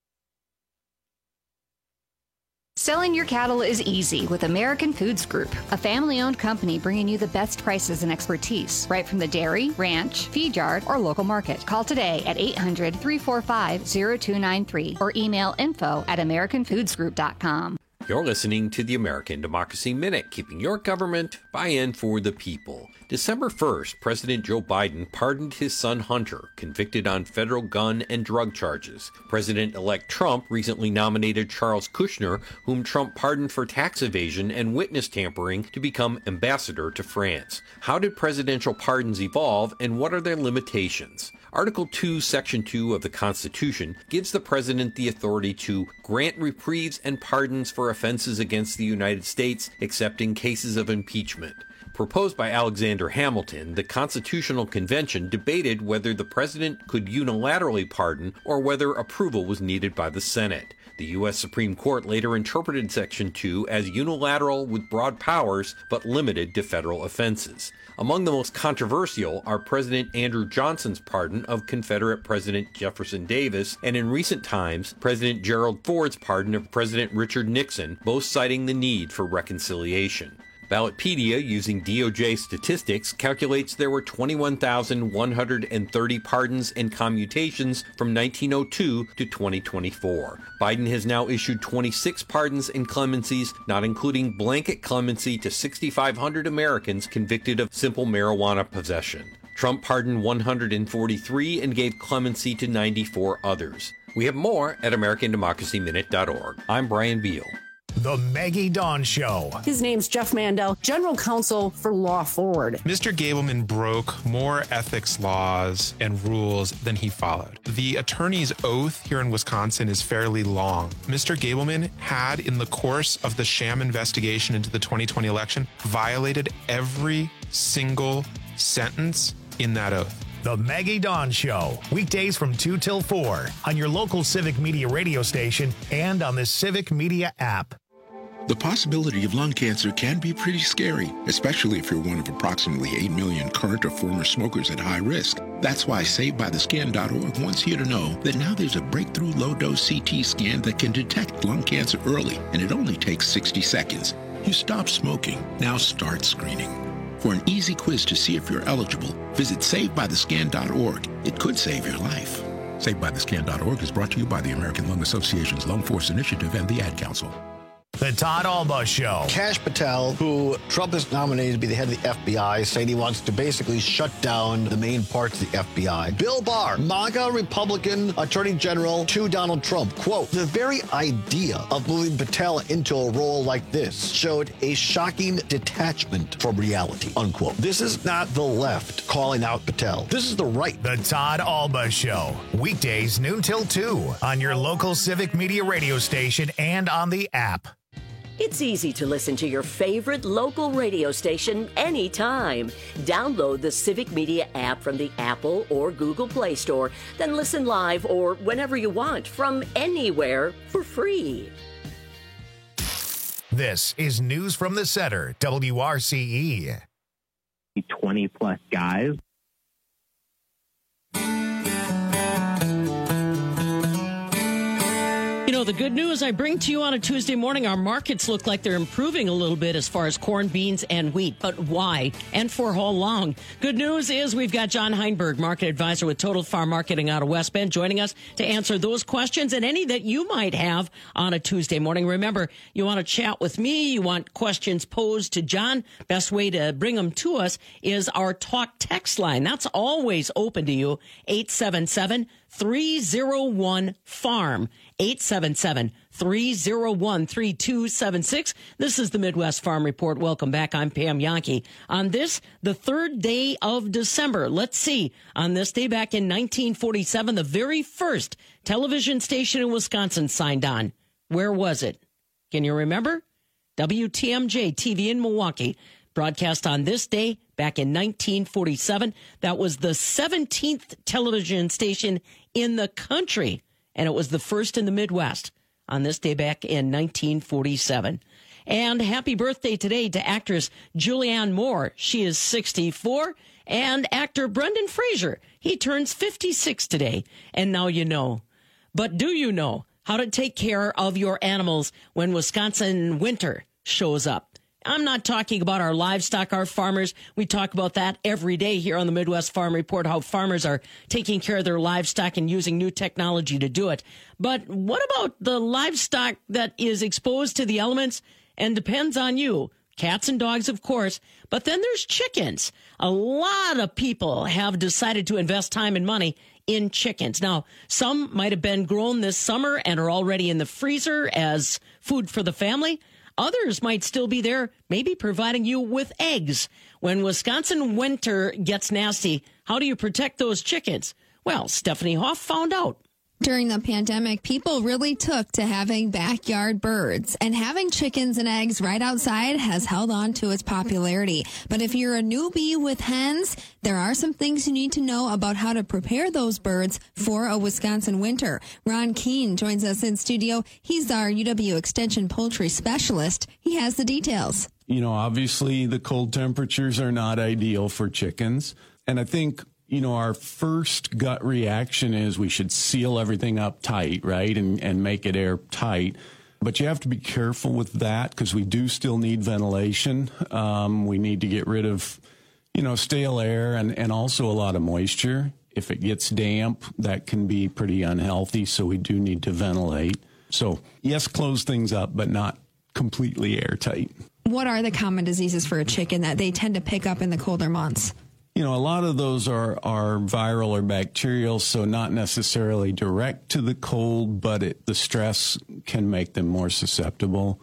Selling your cattle is easy with American Foods Group, a family-owned company bringing you the best prices and expertise, right from the dairy, ranch, feed yard, or local market. Call today at eight hundred, three four five, zero two nine three or email info at american foods group dot com. You're listening to the American Democracy Minute, keeping your government by and for the people. December first, President Joe Biden pardoned his son Hunter, convicted on federal gun and drug charges. President-elect Trump recently nominated Charles Kushner, whom Trump pardoned for tax evasion and witness tampering, to become ambassador to France. How did presidential pardons evolve, and what are their limitations? Article two, Section two of the Constitution gives the president the authority to grant reprieves and pardons for offenses against the United States, except in cases of impeachment. Proposed by Alexander Hamilton, the Constitutional Convention debated whether the president could unilaterally pardon or whether approval was needed by the Senate. The U S Supreme Court later interpreted Section two as unilateral with broad powers, but limited to federal offenses. Among the most controversial are President Andrew Johnson's pardon of Confederate President Jefferson Davis, and in recent times, President Gerald Ford's pardon of President Richard Nixon, both citing the need for reconciliation. Ballotpedia, using D O J statistics, calculates there were twenty-one thousand one hundred thirty pardons and commutations from nineteen oh two to twenty twenty-four. Biden has now issued twenty-six pardons and clemencies, not including blanket clemency to six thousand five hundred Americans convicted of simple marijuana possession. Trump pardoned one hundred forty-three and gave clemency to ninety-four others. We have more at american democracy minute dot org. I'm Brian Beal. The Maggie Dawn Show. His name's Jeff Mandel, General Counsel for Law Forward. Mister Gableman broke more ethics laws and rules than he followed. The attorney's oath here in Wisconsin is fairly long. Mister Gableman had, in the course of the sham investigation into the twenty twenty election, violated every single sentence in that oath. The Maggie Dawn Show, weekdays from two till four on your local Civic Media radio station and on the Civic Media app. The possibility of lung cancer can be pretty scary, especially if you're one of approximately eight million current or former smokers at high risk. That's why Saved By The Scan dot org wants you to know that now there's a breakthrough low-dose C T scan that can detect lung cancer early, and it only takes sixty seconds. You stop smoking, now start screening. For an easy quiz to see if you're eligible, visit Saved By The Scan dot org. It could save your life. Saved By The Scan dot org is brought to you by the American Lung Association's Lung Force Initiative and the Ad Council. The Todd Alba Show. Kash Patel, who Trump has nominated to be the head of the F B I, saying he wants to basically shut down the main parts of the F B I. Bill Barr, MAGA Republican Attorney General to Donald Trump. Quote, the very idea of moving Patel into a role like this showed a shocking detachment from reality, unquote. This is not the left calling out Patel. This is the right. The Todd Alba Show. Weekdays noon till two on your local Civic Media radio station and on the app. It's easy to listen to your favorite local radio station anytime. Download the Civic Media app from the Apple or Google Play Store, then listen live or whenever you want from anywhere for free. This is News from the Center, W R C E. twenty plus guys. You know, the good news I bring to you on a Tuesday morning, our markets look like they're improving a little bit as far as corn, beans, and wheat. But why? And for how long? Good news is we've got John Heinberg, market advisor with Total Farm Marketing out of West Bend, joining us to answer those questions and any that you might have on a Tuesday morning. Remember, you want to chat with me, you want questions posed to John. Best way to bring them to us is our talk text line. That's always open to you, eight seven seven, three oh one, farm. eight seven seven, three oh one, three two seven six. This is the Midwest Farm Report. Welcome back. I'm Pam Yankee. On this, the third day of December, let's see. On this day back in nineteen forty-seven, the very first television station in Wisconsin signed on. Where was it? Can you remember? W T M J T V in Milwaukee. Broadcast on this day back in nineteen forty-seven. That was the seventeenth television station in the country, and it was the first in the Midwest on this day back in nineteen forty-seven. And happy birthday today to actress Julianne Moore. She is sixty-four. And actor Brendan Fraser. He turns fifty-six today. And now you know. But do you know how to take care of your animals when Wisconsin winter shows up? I'm not talking about our livestock, our farmers. We talk about that every day here on the Midwest Farm Report, how farmers are taking care of their livestock and using new technology to do it. But what about the livestock that is exposed to the elements and depends on you? Cats and dogs, of course, but then there's chickens. A lot of people have decided to invest time and money in chickens. Now, some might have been grown this summer and are already in the freezer as food for the family. Others might still be there, maybe providing you with eggs. When Wisconsin winter gets nasty, how do you protect those chickens? Well, Stephanie Hoff found out. During the pandemic, people really took to having backyard birds, and having chickens and eggs right outside has held on to its popularity. But if you're a newbie with hens, there are some things you need to know about how to prepare those birds for a Wisconsin winter. Ron Keene joins us in studio. He's our U W Extension poultry specialist. He has the details. You know, obviously the cold temperatures are not ideal for chickens, and I think you know, our first gut reaction is we should seal everything up tight, right, and, and make it airtight. But you have to be careful with that because we do still need ventilation. Um, we need to get rid of, you know, stale air and, and also a lot of moisture. If it gets damp, that can be pretty unhealthy, so we do need to ventilate. So, yes, close things up, but not completely airtight. What are the common diseases for a chicken that they tend to pick up in the colder months? You know, a lot of those are, are viral or bacterial, so not necessarily direct to the cold, but it, the stress can make them more susceptible.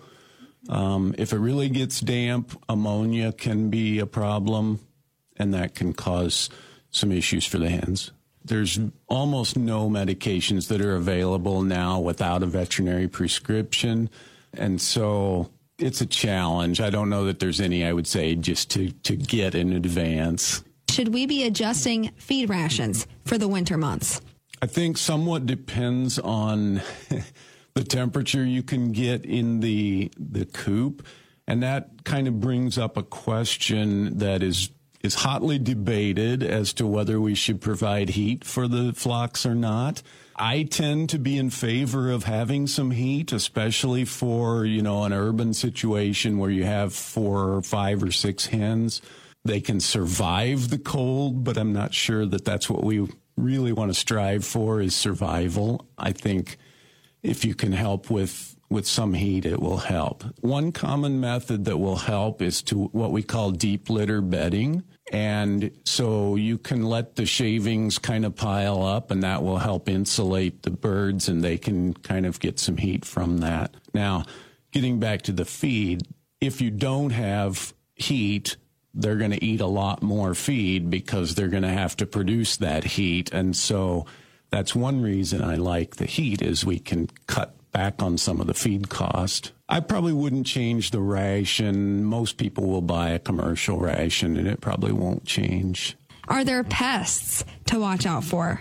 Um, if it really gets damp, ammonia can be a problem, and that can cause some issues for the hens. There's almost no medications that are available now without a veterinary prescription, and so it's a challenge. I don't know that there's any, I would say, just to, to get in advance. should we be adjusting feed rations for the winter months? I think somewhat depends on the temperature you can get in the the coop. And that kind of brings up a question that is is hotly debated as to whether we should provide heat for the flocks or not. I tend to be in favor of having some heat, especially for, you know, an urban situation where you have four or five or six hens. They can survive the cold, but I'm not sure that that's what we really want to strive for, is survival. I think if you can help with with some heat, it will help. One common method that will help is to what we call deep litter bedding. And so you can let the shavings kind of pile up, and that will help insulate the birds, and they can kind of get some heat from that. Now, getting back to the feed, if you don't have heat, they're going to eat a lot more feed because they're going to have to produce that heat. And so that's one reason I like the heat, is we can cut back on some of the feed cost. I probably wouldn't change the ration. Most people will buy a commercial ration, and it probably won't change. Are there pests to watch out for?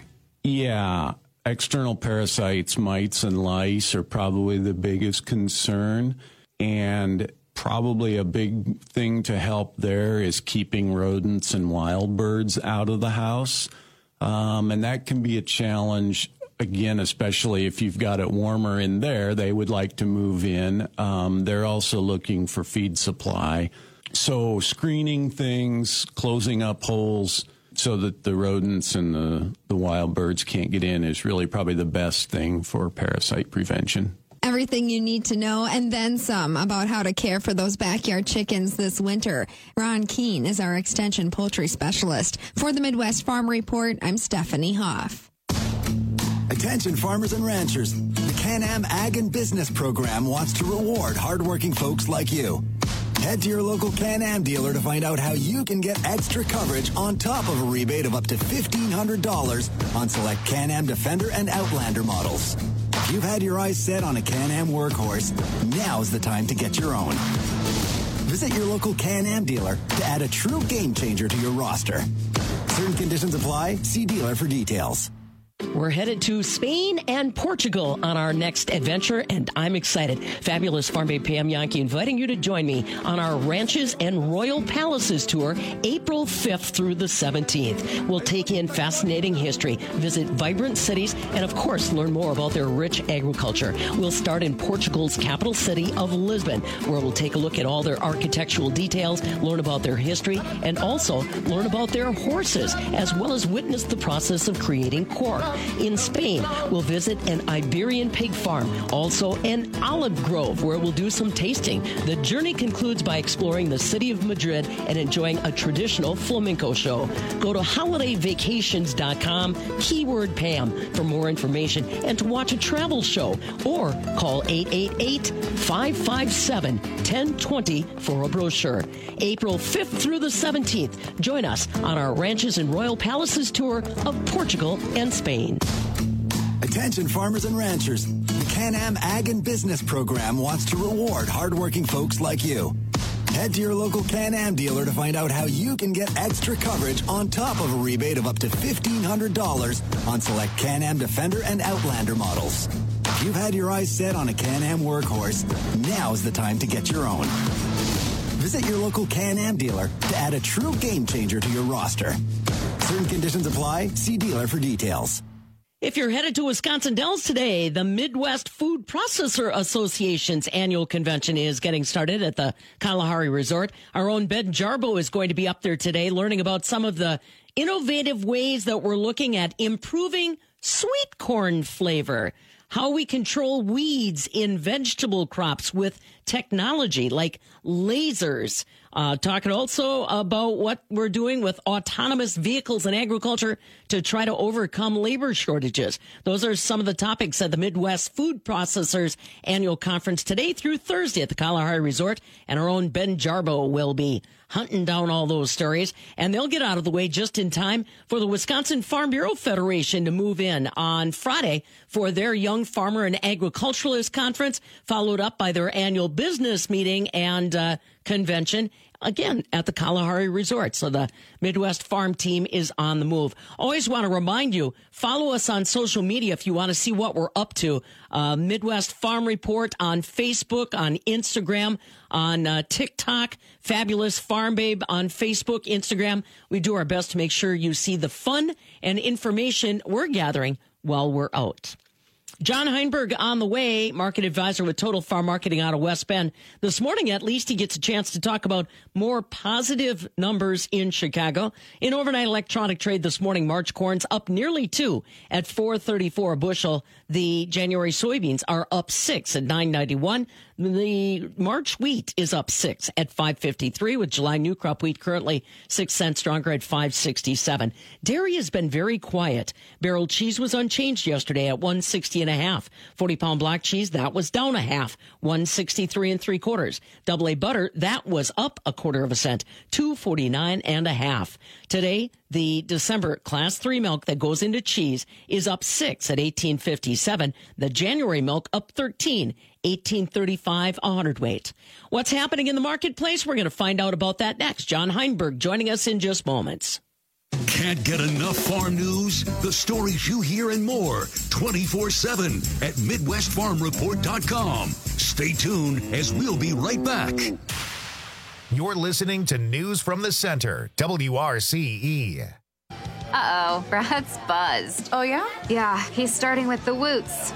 Yeah. External parasites, mites and lice, are probably the biggest concern. And probably a big thing to help there is keeping rodents and wild birds out of the house. Um, and that can be a challenge. Again, especially if you've got it warmer in there, they would like to move in. Um, they're also looking for feed supply. So screening things, closing up holes so that the rodents and the, the wild birds can't get in is really probably the best thing for parasite prevention. Everything you need to know and then some about how to care for those backyard chickens this winter. Ron Keene is our extension poultry specialist. For the Midwest Farm Report, I'm Stephanie Hoff. Attention farmers and ranchers. The Can-Am Ag and Business Program wants to reward hardworking folks like you. Head to your local Can-Am dealer to find out how you can get extra coverage on top of a rebate of up to fifteen hundred dollars on select Can-Am Defender and Outlander models. If you've had your eyes set on a Can-Am workhorse, now's the time to get your own. Visit your local Can-Am dealer to add a true game changer to your roster. Certain conditions apply. See dealer for details. We're headed to Spain and Portugal on our next adventure, and I'm excited. Fabulous Farm Babe Pam Yankee inviting you to join me on our Ranches and Royal Palaces tour, April fifth through the seventeenth. We'll take in fascinating history, visit vibrant cities, and of course, learn more about their rich agriculture. We'll start in Portugal's capital city of Lisbon, where we'll take a look at all their architectural details, learn about their history, and also learn about their horses, as well as witness the process of creating corn. In Spain, we'll visit an Iberian pig farm, also an olive grove where we'll do some tasting. The journey concludes by exploring the city of Madrid and enjoying a traditional flamenco show. Go to holiday vacations dot com, keyword Pam, for more information and to watch a travel show, or call eight eight eight, five five seven, one zero two zero for a brochure. April fifth through the seventeenth, join us on our Ranches and Royal Palaces tour of Portugal and Spain. Attention farmers and ranchers. The Can-Am Ag and Business Program wants to reward hardworking folks like you. Head to your local Can-Am dealer to find out how you can get extra coverage on top of a rebate of up to fifteen hundred dollars on select Can-Am Defender and Outlander models. If you've had your eyes set on a Can-Am workhorse, now's the time to get your own. Visit your local Can-Am dealer to add a true game changer to your roster. Certain conditions apply. See dealer for details. If you're headed to Wisconsin Dells today, the Midwest Food Processor Association's annual convention is getting started at the Kalahari Resort. Our own Ben Jarbo is going to be up there today learning about some of the innovative ways that we're looking at improving sweet corn flavor, how we control weeds in vegetable crops with technology like lasers. Uh, talking also about what we're doing with autonomous vehicles in agriculture to try to overcome labor shortages. Those are some of the topics at the Midwest Food Processors Annual Conference today through Thursday at the Kalahari Resort. And our own Ben Jarbo will be hunting down all those stories. And they'll get out of the way just in time for the Wisconsin Farm Bureau Federation to move in on Friday for their Young Farmer and Agriculturalist Conference, followed up by their annual business meeting and uh, convention again, at the Kalahari Resort. So the Midwest Farm team is on the move. Always want to remind you, follow us on social media if you want to see what we're up to. Uh, Midwest Farm Report on Facebook, on Instagram, on uh, TikTok, Fabulous Farm Babe on Facebook, Instagram. We do our best to make sure you see the fun and information we're gathering while we're out. John Heinberg on the way, market advisor with Total Farm Marketing out of West Bend. This morning, at least, he gets a chance to talk about more positive numbers in Chicago. In overnight electronic trade this morning, March corn's up nearly two at four thirty-four a bushel. The January soybeans are up six at nine ninety-one. The March wheat is up six at five fifty-three, with July new crop wheat currently six cents stronger at five sixty-seven. Dairy has been very quiet. Barrel cheese was unchanged yesterday at one sixty and a half. forty pound block cheese, that was down a half, one sixty-three and three quarters. Double A butter, that was up a quarter of a cent, two forty-nine and a half. Today, the December class three milk that goes into cheese is up six at eighteen fifty-seven. The January milk up thirteen, eighteen thirty-five a hundredweight. What's happening in the marketplace? We're going to find out about that next. John Heinberg joining us in just moments. Can't get enough farm news? The stories you hear and more twenty-four seven at Midwest Farm Report dot com. Stay tuned as we'll be right back. You're listening to News from the Center, W R C E. Uh-oh, Brad's buzzed. Oh, yeah? Yeah, he's starting with the woots.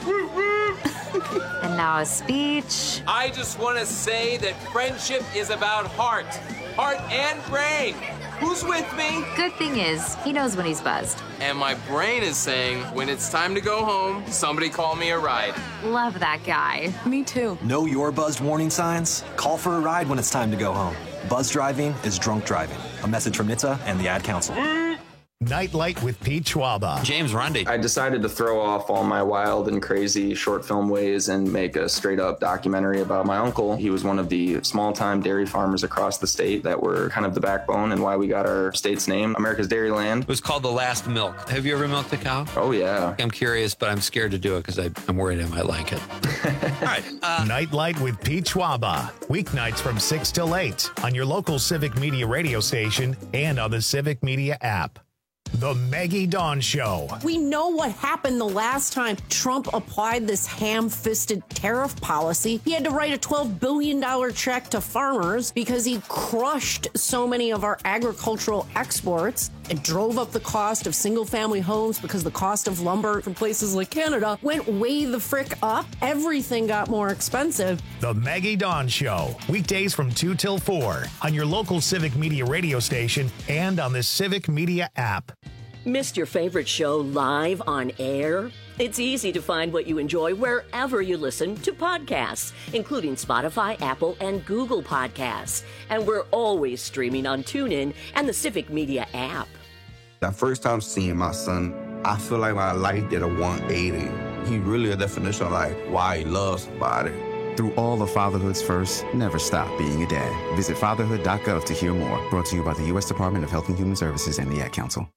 And now a speech. I just want to say that friendship is about heart. Heart and brain. Who's with me? Good thing is, he knows when he's buzzed. And my brain is saying, when it's time to go home, somebody call me a ride. Love that guy. Me too. Know your buzzed warning signs? Call for a ride when it's time to go home. Buzz driving is drunk driving. A message from N H T S A and the Ad Council. Nightlight with Pete Schwaba. James Rundy. I decided to throw off all my wild and crazy short film ways and make a straight up documentary about my uncle. He was one of the small time dairy farmers across the state that were kind of the backbone and why we got our state's name, America's Dairy Land. It was called The Last Milk. Have you ever milked a cow? Oh, yeah. I'm curious, but I'm scared to do it because I'm worried I might like it. All right. Uh, Nightlight with Pete Schwaba. Weeknights from six till eight on your local Civic Media radio station and on the Civic Media app. The Maggie Dawn Show. We know what happened the last time Trump applied this ham-fisted tariff policy. He had to write a twelve billion dollars check to farmers because he crushed so many of our agricultural exports and drove up the cost of single-family homes because the cost of lumber from places like Canada went way the frick up. Everything got more expensive. The Maggie Dawn Show. Weekdays from two till four on your local Civic Media radio station and on the Civic Media app. Missed your favorite show live on air? It's easy to find what you enjoy wherever you listen to podcasts, including Spotify, Apple, and Google Podcasts. And we're always streaming on TuneIn and the Civic Media app. The first time seeing my son, I feel like my life did a one eighty. He really a definition of like why he loves somebody. Through all of fatherhood's first, never stop being a dad. Visit fatherhood dot gov to hear more. Brought to you by the U S Department of Health and Human Services and the Ad Council.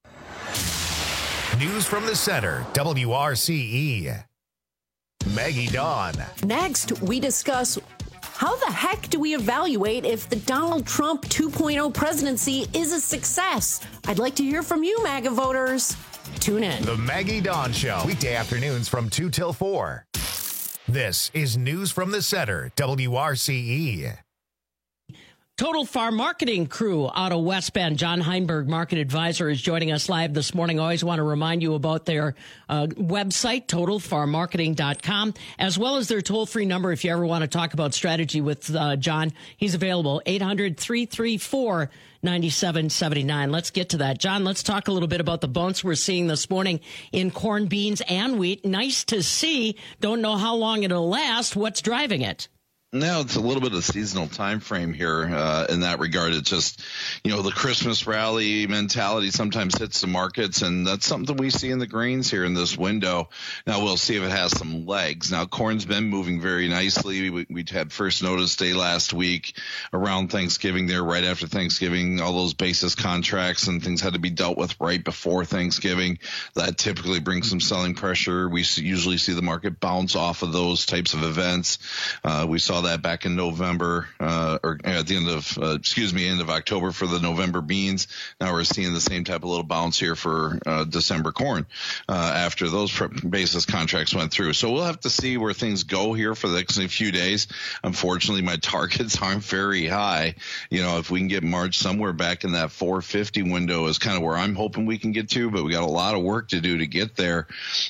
News from the Center, W R C E. Maggie Dawn. Next, we discuss how the heck do we evaluate if the Donald Trump two point oh presidency is a success? I'd like to hear from you, MAGA voters. Tune in. The Maggie Dawn Show, weekday afternoons from two till four. This is News from the Center, W R C E. Total Farm Marketing crew out of West Bend. John Heinberg, market advisor, is joining us live this morning. I always want to remind you about their uh, website, total farm marketing dot com, as well as their toll-free number if you ever want to talk about strategy with uh, John. He's available, eight hundred, three three four, nine seven seven nine. Let's get to that. John, let's talk a little bit about the bounce we're seeing this morning in corn, beans, and wheat. Nice to see. Don't know how long it'll last. What's driving it? No, it's a little bit of seasonal time frame here uh, in that regard. It's just, you know, the Christmas rally mentality sometimes hits the markets, and that's something we see in the grains here in this window. Now, we'll see if it has some legs. Now, corn's been moving very nicely. We, we had first notice day last week around Thanksgiving there, right after Thanksgiving. All those basis contracts and things had to be dealt with right before Thanksgiving. That typically brings some selling pressure. We usually see the market bounce off of those types of events. Uh, we saw saw that back in November, uh, or at the end of, uh, excuse me, end of October for the November beans. Now we're seeing the same type of little bounce here for uh, December corn uh, after those basis contracts went through. So we'll have to see where things go here for the next few days. Unfortunately, my targets aren't very high. You know, if we can get March somewhere back in that four fifty window is kind of where I'm hoping we can get to, but we got a lot of work to do to get there.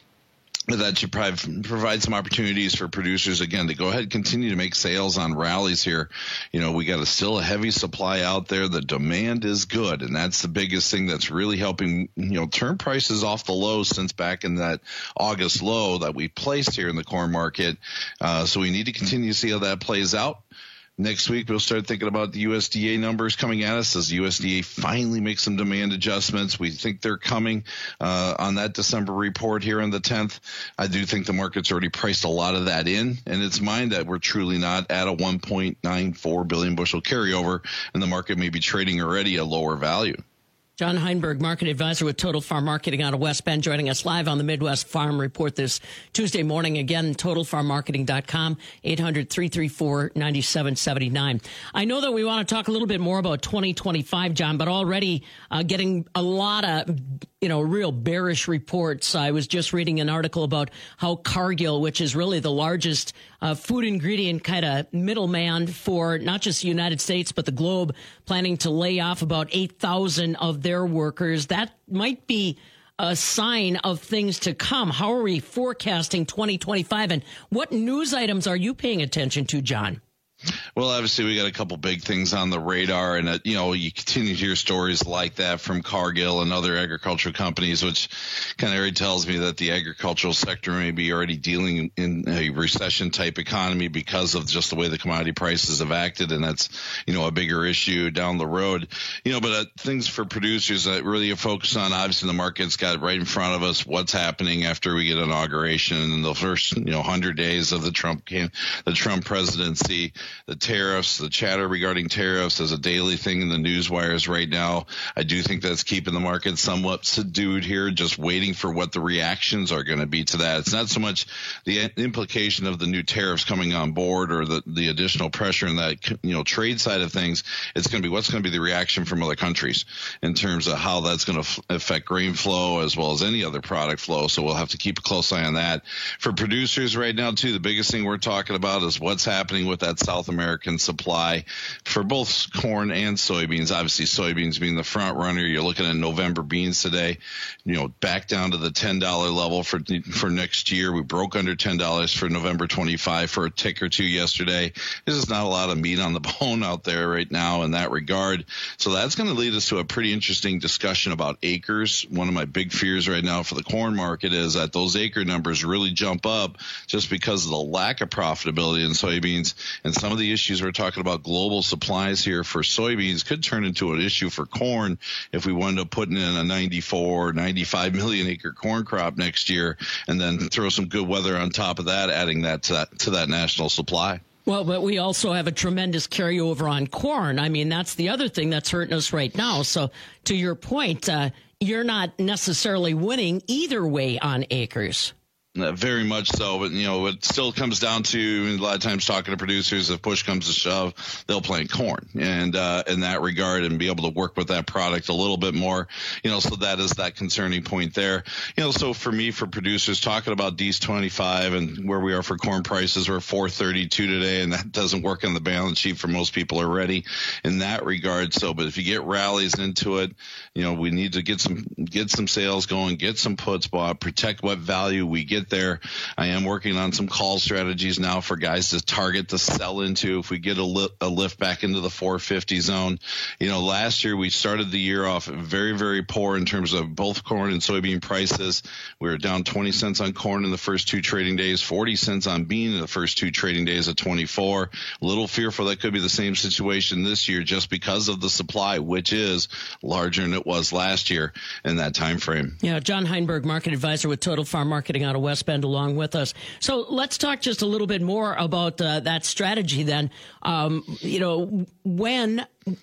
That should provide some opportunities for producers, again, to go ahead and continue to make sales on rallies here. You know, we got a still a heavy supply out there. The demand is good, and that's the biggest thing that's really helping, you know, turn prices off the lows since back in that August low that we placed here in the corn market. Uh, so we need to continue to see how that plays out. Next week, we'll start thinking about the U S D A numbers coming at us as the U S D A finally makes some demand adjustments. We think they're coming uh, on that December report here on the tenth. I do think the market's already priced a lot of that in, and it's mine that we're truly not at a one point nine four billion bushel carryover, and the market may be trading already at lower value. John Heinberg, market advisor with Total Farm Marketing out of West Bend, joining us live on the Midwest Farm Report this Tuesday morning. Again, total farm marketing dot com, eight hundred, three three four, nine seven seven nine. I know that we want to talk a little bit more about twenty twenty-five, John, but already uh, getting a lot of, you know, real bearish reports. I was just reading an article about how Cargill, which is really the largest uh, food ingredient kind of middleman for not just the United States, but the globe, planning to lay off about eight thousand of their workers. That might be a sign of things to come. How are we forecasting twenty twenty-five, and what news items are you paying attention to, John? Well, obviously, we got a couple big things on the radar, and, uh, you know, you continue to hear stories like that from Cargill and other agricultural companies, which kind of already tells me that the agricultural sector may be already dealing in a recession-type economy because of just the way the commodity prices have acted, and that's, you know, a bigger issue down the road. You know, but uh, things for producers that really are focused on, obviously, the market's got right in front of us what's happening after we get inauguration and the first, you know, one hundred days of the Trump cam- the Trump presidency. The tariffs, the chatter regarding tariffs as a daily thing in the news wires right now. I do think that's keeping the market somewhat subdued here, just waiting for what the reactions are going to be to that. It's not so much the implication of the new tariffs coming on board or the, the additional pressure in that, you know, trade side of things. It's going to be what's going to be the reaction from other countries in terms of how that's going to f- affect grain flow as well as any other product flow. So we'll have to keep a close eye on that. For producers right now, too, the biggest thing we're talking about is what's happening with that South American supply for both corn and soybeans. Obviously, soybeans being the front runner. You're looking at November beans today, you know, back down to the ten dollar level for for next year. We broke under ten dollars for November twenty-five for a tick or two yesterday. There's just not a lot of meat on the bone out there right now in that regard. So that's going to lead us to a pretty interesting discussion about acres. One of my big fears right now for the corn market is that those acre numbers really jump up just because of the lack of profitability in soybeans, and some of the issues we're talking about, global supplies here for soybeans, could turn into an issue for corn if we wind up putting in a ninety-four, ninety-five million acre corn crop next year, and then throw some good weather on top of that, adding that to that, to that national supply. Well, but we also have a tremendous carryover on corn. I mean, that's the other thing that's hurting us right now. So to your point, uh, you're not necessarily winning either way on acres. Uh, very much so, but, you know, it still comes down to, a lot of times talking to producers, if push comes to shove, they'll plant corn, and uh, in that regard, and be able to work with that product a little bit more, you know, so that is that concerning point there. You know, so for me, for producers, talking about D twenty-five and where we are for corn prices, we're four thirty-two today, and that doesn't work on the balance sheet for most people already in that regard. So, but if you get rallies into it, you know, we need to get some, get some sales going, get some puts bought, protect what value we get there. I am working on some call strategies now for guys to target to sell into if we get a, li- a lift back into the four fifty zone. You know, last year we started the year off very, very poor in terms of both corn and soybean prices. We were down twenty cents on corn in the first two trading days, forty cents on bean in the first two trading days of twenty-four. A little fearful that could be the same situation this year just because of the supply, which is larger than it was last year in that time frame. Yeah, John Heinberg, market advisor with Total Farm Marketing out of West Bend, along with us. So let's talk just a little bit more about uh, that strategy then. Um, you know, when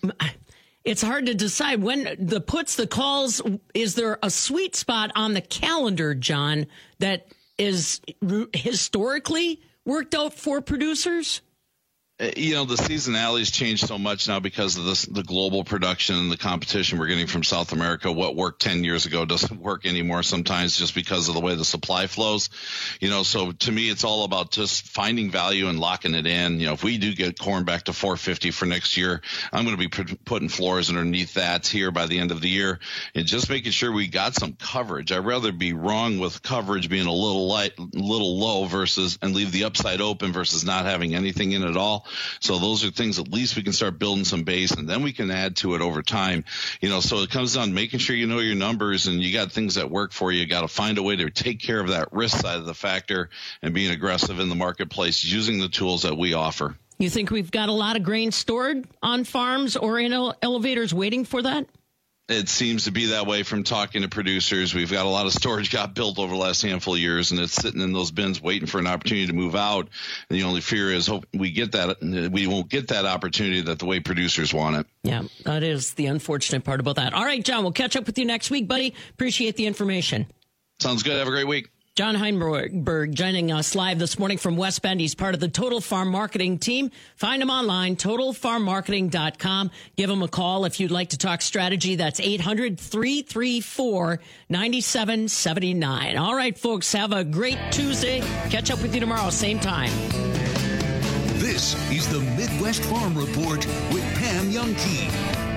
it's hard to decide when the puts, the calls, is there a sweet spot on the calendar, John, that is historically worked out for producers? You know, the seasonality's changed so much now because of this, the global production and the competition we're getting from South America. What worked ten years ago doesn't work anymore sometimes just because of the way the supply flows. You know, so to me, it's all about just finding value and locking it in. You know, if we do get corn back to four fifty for next year, I'm going to be put, putting floors underneath that here by the end of the year and just making sure we got some coverage. I'd rather be wrong with coverage being a little light, little low versus and leave the upside open versus not having anything in at all. So those are things at least we can start building some base, and then we can add to it over time. You know, so it comes down to making sure you know your numbers and you got things that work for you. You got to find a way to take care of that risk side of the factor and being aggressive in the marketplace using the tools that we offer. You think we've got a lot of grain stored on farms or in elevators waiting for that? It seems to be that way from talking to producers. We've got a lot of storage got built over the last handful of years, and it's sitting in those bins waiting for an opportunity to move out. And the only fear is hope we get that. We won't get that opportunity that the way producers want it. Yeah, that is the unfortunate part about that. All right, John, we'll catch up with you next week, buddy. Appreciate the information. Sounds good. Have a great week. John Heinberg joining us live this morning from West Bend. He's part of the Total Farm Marketing team. Find him online, total farm marketing dot com. Give him a call if you'd like to talk strategy. That's eight hundred, three three four, nine seven seven nine. All right, folks, have a great Tuesday. Catch up with you tomorrow, same time. This is the Midwest Farm Report with Pam Youngkey.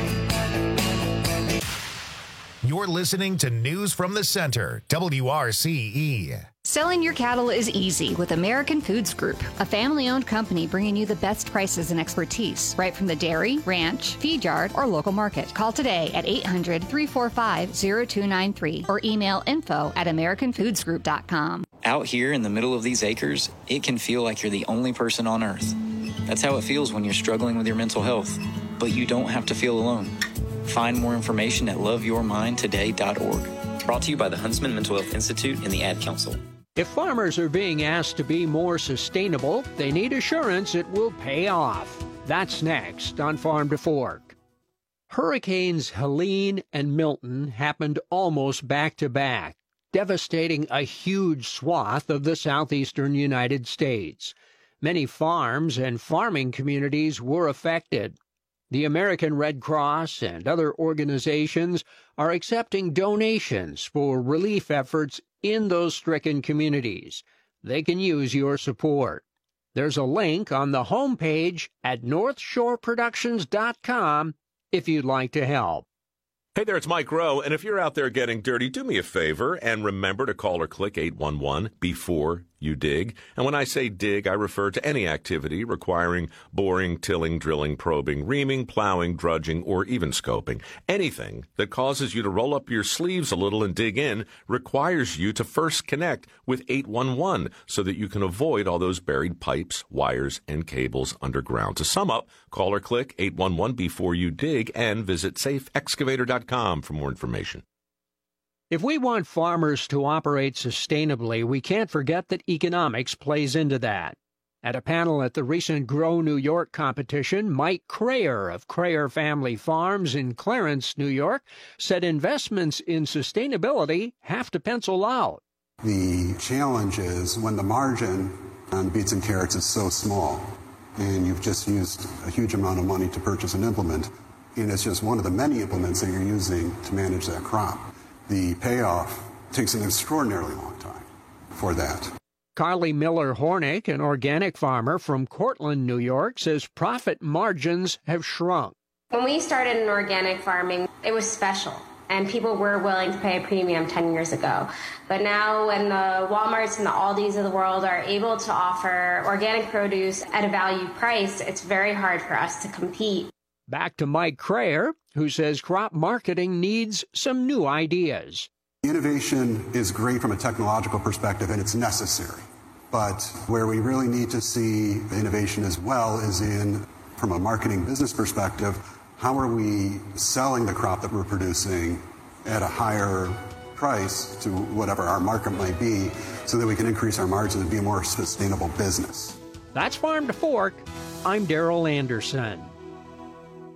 You're listening to News from the Center, W R C E. Selling your cattle is easy with American Foods Group, a family-owned company bringing you the best prices and expertise, right from the dairy, ranch, feed yard, or local market. Call today at eight hundred, three four five, zero two nine three or email info at american foods group dot com. Out here in the middle of these acres, it can feel like you're the only person on earth. That's how it feels when you're struggling with your mental health. But you don't have to feel alone. Find more information at love your mind today dot org. Brought to you by the Huntsman Mental Health Institute and the Ad Council. If farmers are being asked to be more sustainable, they need assurance it will pay off. That's next on Farm to Fork. Hurricanes Helene and Milton happened almost back to back, devastating a huge swath of the southeastern United States. Many farms and farming communities were affected. The American Red Cross and other organizations are accepting donations for relief efforts in those stricken communities. They can use your support. There's a link on the homepage at north shore productions dot com if you'd like to help. Hey there, it's Mike Rowe, and if you're out there getting dirty, do me a favor and remember to call or click eight one one before you dig. And when I say dig, I refer to any activity requiring boring, tilling, drilling, probing, reaming, plowing, drudging, or even scoping. Anything that causes you to roll up your sleeves a little and dig in requires you to first connect with eight one one so that you can avoid all those buried pipes, wires, and cables underground. To sum up, call or click eight one one before you dig and visit safe excavator dot com for more information. If we want farmers to operate sustainably, we can't forget that economics plays into that. At a panel at the recent Grow New York competition, Mike Crayer of Crayer Family Farms in Clarence, New York, said investments in sustainability have to pencil out. The challenge is when the margin on beets and carrots is so small, and you've just used a huge amount of money to purchase an implement, and it's just one of the many implements that you're using to manage that crop. The payoff takes an extraordinarily long time for that. Carly Miller Hornick, an organic farmer from Cortland, New York, says profit margins have shrunk. When we started in organic farming, it was special, and people were willing to pay a premium ten years ago. But now when the Walmarts and the Aldis of the world are able to offer organic produce at a value price, it's very hard for us to compete. Back to Mike Crayer, who says crop marketing needs some new ideas. Innovation is great from a technological perspective, and it's necessary. But where we really need to see innovation as well is in, from a marketing business perspective, how are we selling the crop that we're producing at a higher price to whatever our market might be so that we can increase our margins and be a more sustainable business. That's Farm to Fork. I'm Darrell Anderson.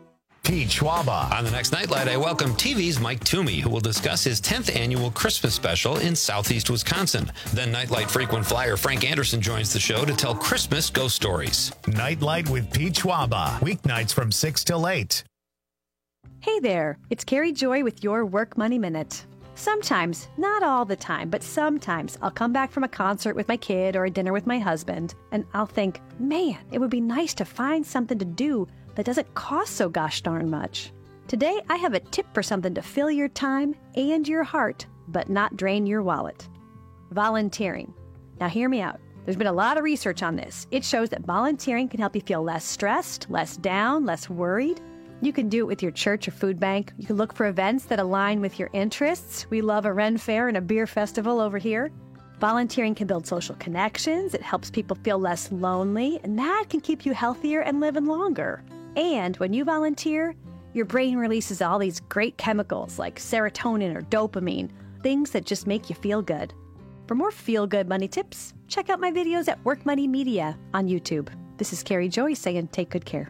Pete Schwaba. On the next Nightlight, I welcome T V's Mike Toomey, who will discuss his tenth annual Christmas special in Southeast Wisconsin. Then Nightlight frequent flyer Frank Anderson joins the show to tell Christmas ghost stories. Nightlight with Pete Schwaba. Weeknights from six till eight. Hey there, it's Carrie Joy with your Work Money Minute. Sometimes, not all the time, but sometimes I'll come back from a concert with my kid or a dinner with my husband, and I'll think, man, it would be nice to find something to do that doesn't cost so gosh darn much. Today, I have a tip for something to fill your time and your heart, but not drain your wallet. Volunteering. Now hear me out. There's been a lot of research on this. It shows that volunteering can help you feel less stressed, less down, less worried. You can do it with your church or food bank. You can look for events that align with your interests. We love a Ren Fair and a beer festival over here. Volunteering can build social connections. It helps people feel less lonely, and that can keep you healthier and living longer. And when you volunteer, your brain releases all these great chemicals like serotonin or dopamine, things that just make you feel good. For more feel-good money tips, check out my videos at Work Money Media on YouTube. This is Carrie Joy saying take good care.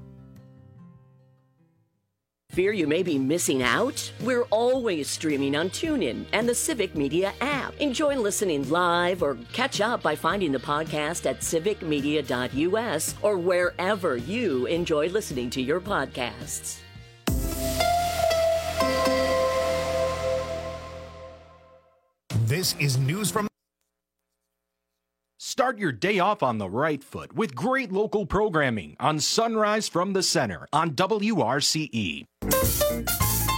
Fear you may be missing out? We're always streaming on TuneIn and the Civic Media app. Enjoy listening live or catch up by finding the podcast at civic media dot u s or wherever you enjoy listening to your podcasts. This is news from... Start your day off on the right foot with great local programming on Sunrise from the Center on W R C E.